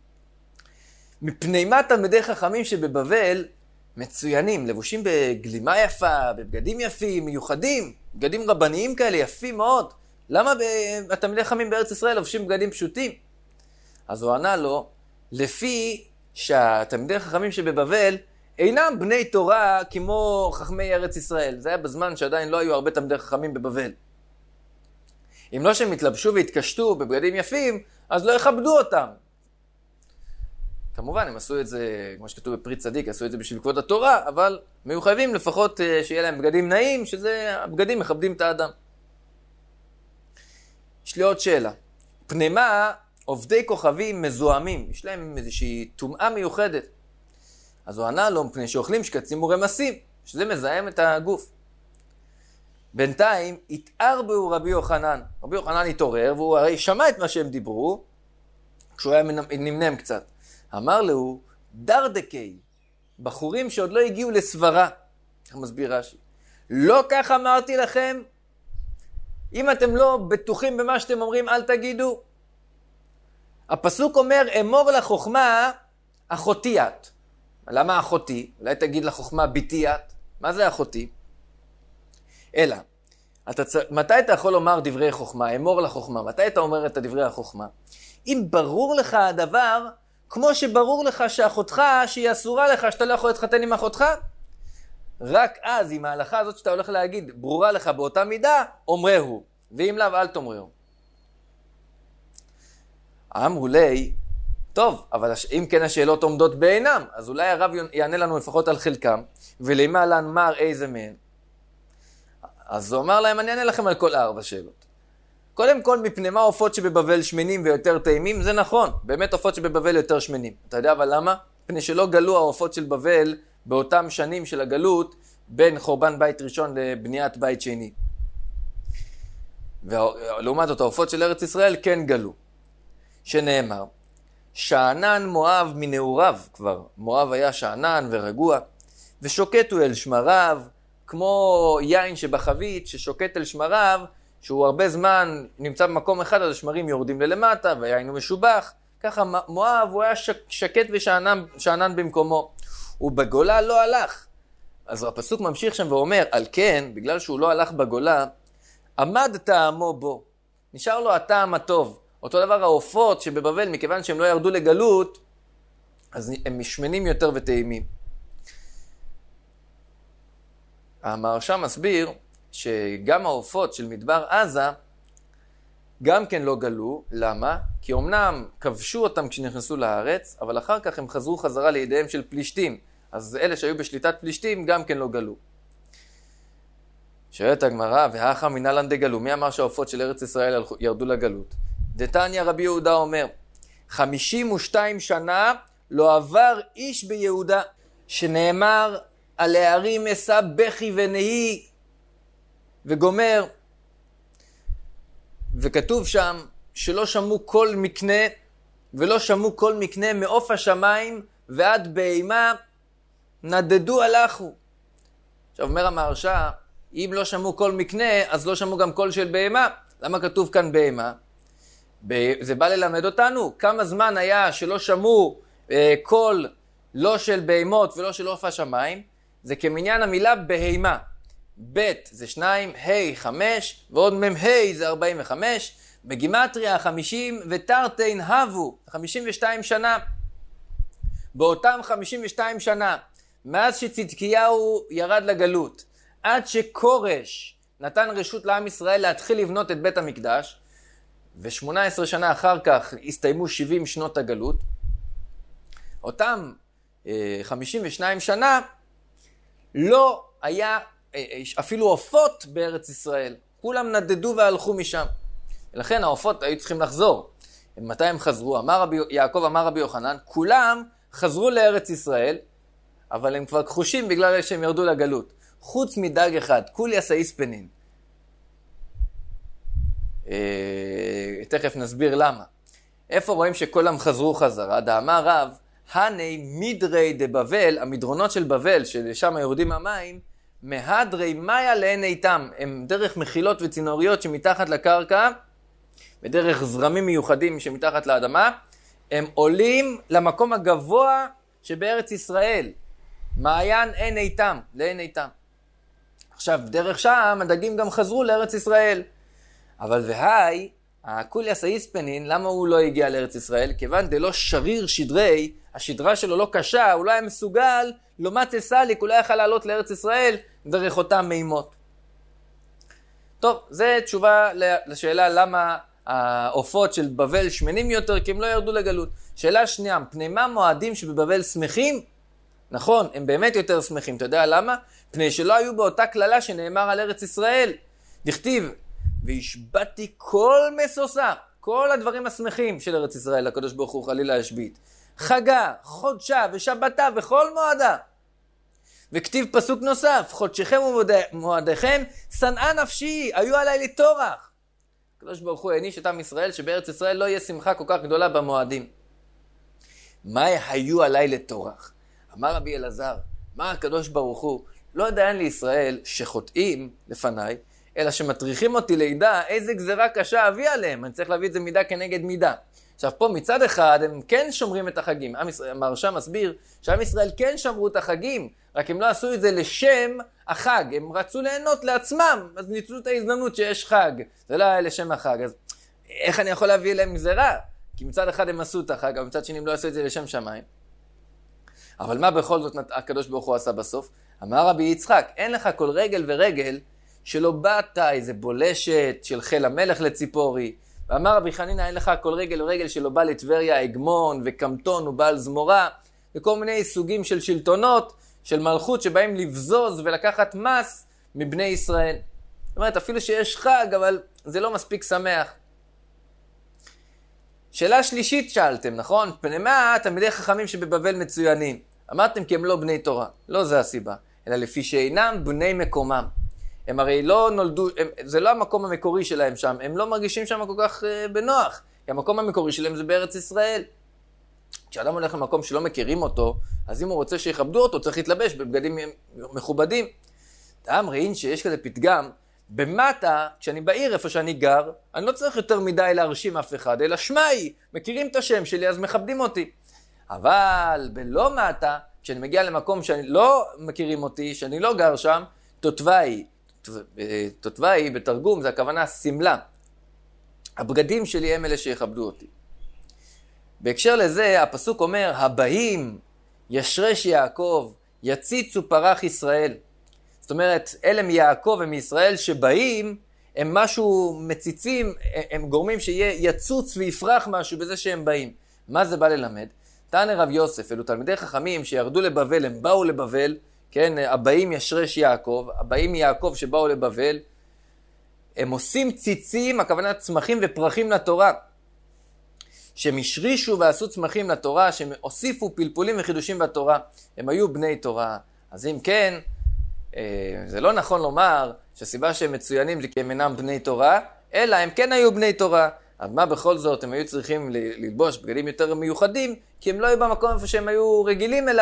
מפני מה תלמידי חכמים שבבבל מצוינים, לבושים בגלימה יפה, בבגדים יפים, מיוחדים, בגדים רבניים כאלה, יפים מאוד. למה התלמידי חכמים בארץ ישראל לבושים בגדים פשוטים? אז הוא ענה לו, לפי שהתלמידי חכמים שבבבל אינם בני תורה כמו חכמי ארץ ישראל. זה היה בזמן שעדיין לא היו הרבה תלמידי חכמים בבבל. אם לא שהם התלבשו והתקשטו בבגדים יפים, אז לא יכבדו אותם. כמובן, הם עשו את זה, כמו שכתוב בפרי צדיק, עשו את זה בשביל כבוד התורה, אבל היו חייבים לפחות שיהיה להם בגדים נעים, שזה הבגדים מכבדים את האדם. יש לי עוד שאלה. פני מה עובדי כוכבים מזוהמים? יש להם איזושהי טומאה מיוחדת. אז הוא ענה לו, מפני שאוכלים שקצים ורמסים, שזה מזהם את הגוף. בינתיים התער בו רבי יוחנן. רבי יוחנן התעורר, והוא הרי שמע את מה שהם דיברו, כשהוא היה נמנם קצת. אמר לו, דרדקי, בחורים שעוד לא הגיעו לסברה. איך מסביר רש"י? לא כך אמרתי לכם, אם אתם לא בטוחים במה שאתם אומרים, אל תגידו. הפסוק אומר, אמור לחוכמה אחותי את. למה אחותי? אולי תגיד לחוכמה ביתי את. מה זה אחותי? אלא, אתה צ... מתי אתה יכול לומר דברי חוכמה? אמור לחוכמה. מתי אתה אומר את דברי החוכמה? אם ברור לך הדבר, כמו שברור לך שאחותך, שהיא אסורה לך, שאתה לא יכול להתחתן עם אחותך, רק אז, אם ההלכה הזאת שאתה הולך להגיד, ברורה לך באותה מידה, אומרהו. ואם לאו, אל תאמרהו. אמרו לי, טוב, אבל אם כן השאלות עומדות בעינם, אז אולי הרב יענה לנו לפחות על חלקם, ולמה לן מר איזה מהן. אז הוא אמר להם, אני אענה לכם על כל ארבע שאלות. קודם כל, מפני מה עופות שבבבל שמנים ויותר טעימים? זה נכון, באמת עופות שבבבל יותר שמנים. אתה יודע אבל למה? מפני שלא גלו העופות של בבל באותם שנים של הגלות, בין חורבן בית ראשון לבניית בית שני. ולעומת זאת, העופות של ארץ ישראל כן גלו. שנאמר, שענן מואב מנעוריו כבר. מואב היה שענן ורגוע, ושוקטו אל שמריו, כמו יין שבחבית ששוקט אל שמריו, שהוא הרבה זמן נמצא במקום אחד, אז השמרים יורדים ללמטה, והיין הוא משובח. ככה מואב הוא היה שקט ושענן במקומו. ובגולה לא הלך. אז הפסוק ממשיך שם ואומר, על כן, בגלל שהוא לא הלך בגולה, עמד טעמו בו. נשאר לו הטעם הטוב. אותו דבר העופות שבבבל, מכיוון שהם לא ירדו לגלות, אז הם משמנים יותר וטעימים. המהרש"א מסביר שגם העופות של מדבר עזה, גם כן לא גלו. למה? כי אמנם כבשו אותם כשנכנסו לארץ, אבל אחר כך הם חזרו חזרה לידיהם של פלישתים. אז אלה שהיו בשליטת פלישתים גם כן לא גלו. שואלת הגמרא, והאחא מנהלן דגלו. מי אמר שהעופות של ארץ ישראל ירדו לגלות? דתניא רבי יהודה אומר, חמישים ושתיים שנה לא עבר איש ביהודה, שנאמר על הערים אשא בכי ונהי וגומר, וכתוב שם שלא שמעו כל מקנה, ולא שמעו כל מקנה מעוף השמיים ועד בהמה נדדו הלכו. עכשיו אומר המהרש"א, אם לא שמעו קול מקנה, אז לא שמעו גם קול של בהמה. למה כתוב כאן בהמה? זה בא ללמד אותנו כמה זמן היה שלא שמעו אה, קול לא של בהמות ולא של עוף השמיים. זה כמניין המילה בהמה. ב' זה שניים, ה' חמש, ועוד מ' ה' זה ארבעים וחמש. בגימטריה חמישים ותרתין הבו, חמישים ושתיים שנה. באותם חמישים ושתיים שנה, מאז שצדקיהו ירד לגלות, עד שכורש נתן רשות לעם ישראל להתחיל לבנות את בית המקדש, ו-שמונה עשרה שנה אחר כך הסתיימו שבעים שנות הגלות, אותם אה, חמישים ושתיים שנה לא היה אה, אפילו עופות בארץ ישראל. כולם נדדו והלכו משם. ולכן העופות היו צריכים לחזור. מתי הם חזרו? אמר רבי, יעקב אמר רבי יוחנן, כולם חזרו לארץ ישראל, אבל הם כבר כחושים בגלל שהם ירדו לגלות. חוץ מדג אחד, כוליה סאיספנין. אה, תכף נסביר למה. איפה רואים שכולם חזרו חזרה? דאמר רב, הני מדרי דבבל, המדרונות של בבל, שלשם יורדים המים, מהדרי מאיה לעין איתם. הם דרך מחילות וצינוריות שמתחת לקרקע, בדרך זרמים מיוחדים שמתחת לאדמה, הם עולים למקום הגבוה שבארץ ישראל. מעיין עין איתם, לעין איתם. עכשיו, דרך שם הדגים גם חזרו לארץ ישראל. אבל והי, הכוליה סאיספנין, למה הוא לא הגיע לארץ ישראל? כיוון דלא שריר שדרי, השדרה שלו לא קשה, אולי היה מסוגל, לא מצא סליק, אולי יכל לעלות לארץ ישראל דרך אותם מימות. טוב, זה תשובה לשאלה למה העופות של בבל שמנים יותר, כי הם לא ירדו לגלות. שאלה שנייה, פני מה מועדים שבבבל שמחים? נכון, הם באמת יותר שמחים. אתה יודע למה? פני שלא היו באותה כללה שנאמר על ארץ ישראל. דכתיב, והשבתי כל מסוסה, כל הדברים השמחים של ארץ ישראל, הקדוש ברוך הוא חלילה השבית. חגה, חודשה ושבתה וכל מועדה. וכתיב פסוק נוסף, חודשיכם ומועדיכם, שנאה נפשי, היו עליי לטורח. הקדוש ברוך הוא העניש את עם ישראל שבארץ ישראל לא יהיה שמחה כל כך גדולה במועדים. מה היו עליי לטורח? אמר רבי אלעזר, מה הקדוש ברוך הוא? לא עדיין לישראל שחוטאים לפניי, אלא שמטריחים אותי לידע איזה גזרה קשה אביא עליהם. אני צריך להביא את זה מידה כנגד מידה. עכשיו פה מצד אחד הם כן שומרים את החגים. המהרש"א מסביר שעם ישראל כן שמרו את החגים, רק הם לא עשו את זה לשם החג. הם רצו ליהנות לעצמם, אז ניצלו את ההזדמנות שיש חג. זה לא היה לשם החג. אז איך אני יכול להביא אליהם גזרה? כי מצד אחד הם עשו את החג, אבל מצד שני הם לא עשו את זה לשם שמיים. אבל מה בכל זאת הקדוש ברוך הוא עשה בסוף? אמר רבי יצחק, אין לך כל רגל ורגל שלא באת איזה בולשת של חיל המלך לציפורי. ואמר רבי חנינא, אין לך כל רגל ורגל שלא בא לטבריה אגמון וקמטון ובעל זמורה, וכל מיני סוגים של שלטונות, של מלכות שבאים לבזוז ולקחת מס מבני ישראל. זאת אומרת, אפילו שיש חג, אבל זה לא מספיק שמח. שאלה שלישית שאלתם, נכון? פני מה תלמידי חכמים שבבבל מצוינים? אמרתם כי הם לא בני תורה. לא זה הסיבה, אלא לפי שאינם בני מקומם. הם הרי לא נולדו, הם, זה לא המקום המקורי שלהם שם, הם לא מרגישים שם כל כך אה, בנוח, כי המקום המקורי שלהם זה בארץ ישראל. כשאדם הולך למקום שלא מכירים אותו, אז אם הוא רוצה שיכבדו אותו, צריך להתלבש בבגדים מכובדים. טעם ראין שיש כזה פתגם, במטה, כשאני בעיר איפה שאני גר, אני לא צריך יותר מדי להרשים אף אחד, אלא שמי, מכירים את השם שלי, אז מכבדים אותי. אבל בלא מטה, כשאני מגיע למקום שאני לא מכירים אותי, שאני לא גר שם, תותוואי, תותוואי בתרגום זה הכוונה סמלה. הבגדים שלי הם אלה שיכבדו אותי. בהקשר לזה הפסוק אומר, הבאים ישרש יעקב, יציצו פרח ישראל. זאת אומרת, אלה מיעקב ומישראל שבאים, הם משהו מציצים, הם גורמים שיהיה יצוץ ויפרח משהו בזה שהם באים. מה זה בא ללמד? תענה רב יוסף, אלו תלמידי חכמים שירדו לבבל, הם באו לבבל, כן, הבאים ישרש יעקב, הבאים מיעקב שבאו לבבל, הם עושים ציצים, הכוונה צמחים ופרחים לתורה. שהם השרישו ועשו צמחים לתורה, שהם הוסיפו פלפולים וחידושים בתורה. הם היו בני תורה. אז אם כן, זה לא נכון לומר שהסיבה שהם מצוינים זה כי הם אינם בני תורה, אלא הם כן היו בני תורה. אז מה בכל זאת הם היו צריכים ללבוש בגדים יותר מיוחדים, כי הם לא היו במקום איפה שהם היו רגילים אליו,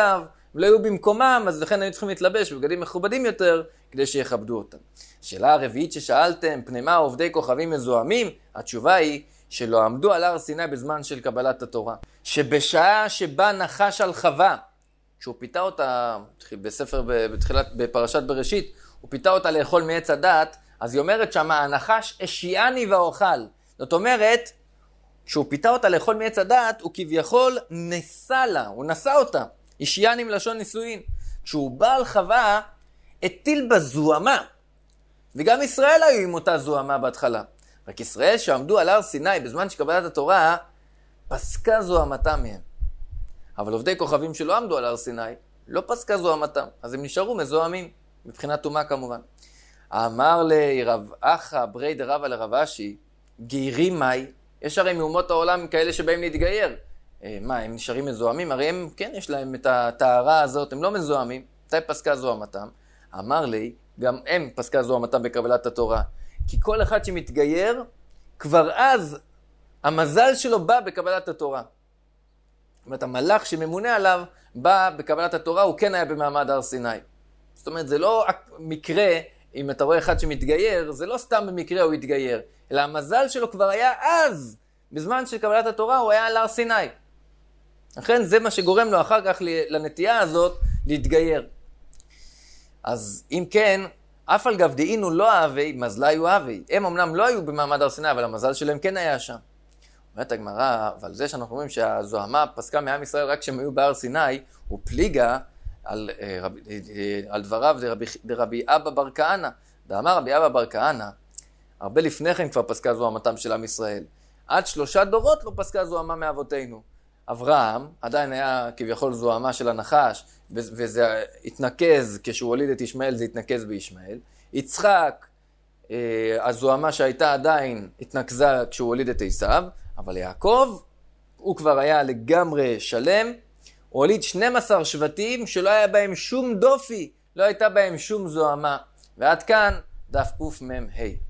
הם לא היו במקומם, אז לכן היו צריכים להתלבש בבגדים מכובדים יותר, כדי שיכבדו אותם. השאלה הרביעית ששאלתם, פני מה עובדי כוכבים מזוהמים? התשובה היא שלא עמדו על הר סיני בזמן של קבלת התורה. שבשעה שבה נחש על חווה, שהוא פיתה אותה בספר, בתחילת, בפרשת בראשית, הוא פיתה אותה לאכול מעץ הדעת, אז היא אומרת שמה, הנחש השיעני ואוכל. זאת אומרת, כשהוא פיתה אותה לאכול מעץ הדעת, הוא כביכול נסע לה, הוא נשא אותה. השיעני מלשון נישואין. כשהוא בא על חווה, הטיל בה זוהמה. וגם ישראל היו עם אותה זוהמה בהתחלה. רק ישראל שעמדו על הר סיני בזמן שקבלת התורה, פסקה זוהמתם מהם. אבל עובדי כוכבים שלא עמדו על הר סיני, לא פסקה זוהמתם. אז הם נשארו מזוהמים, מבחינת תומה כמובן. אמר לי רב אחא ברי דרבא לרב אשי, גיירים מאי, יש הרי מאומות העולם כאלה שבאים להתגייר. אה, מה, הם נשארים מזוהמים? הרי הם, כן, יש להם את הטהרה הזאת, הם לא מזוהמים. מתי פסקה זוהמתם? אמר לי, גם הם פסקה זוהמתם בקבלת התורה. כי כל אחד שמתגייר, כבר אז המזל שלו בא בקבלת התורה. זאת אומרת, המלאך שממונה עליו בא בקבלת התורה, הוא כן היה במעמד הר סיני. זאת אומרת, זה לא מקרה, אם אתה רואה אחד שמתגייר, זה לא סתם במקרה הוא התגייר, אלא המזל שלו כבר היה אז, בזמן של קבלת התורה, הוא היה על הר סיני. לכן זה מה שגורם לו אחר כך לנטייה הזאת להתגייר. אז אם כן, אף על גב דהינו לא אהבי, מזלה היו אהבי. הם אמנם לא היו במעמד הר סיני, אבל המזל שלהם כן היה שם. אומרת הגמרא, אבל זה שאנחנו אומרים שהזוהמה פסקה מעם ישראל רק כשהם היו בהר סיני, הוא פליגה על, על דבריו דרבי, דרבי אבא בר כהנא. דאמר רבי אבא בר כהנא, הרבה לפני כן כבר פסקה זוהמתם של עם ישראל. עד שלושה דורות לא פסקה זוהמה מאבותינו. אברהם עדיין היה כביכול זוהמה של הנחש, וזה התנקז, כשהוא הוליד את ישמעאל זה התנקז בישמעאל. יצחק, הזוהמה שהייתה עדיין התנקזה כשהוא הוליד את עשיו, אבל יעקב, הוא כבר היה לגמרי שלם, הוא הוליד שנים עשר שבטים שלא היה בהם שום דופי, לא הייתה בהם שום זוהמה. ועד כאן דף קמ"ה.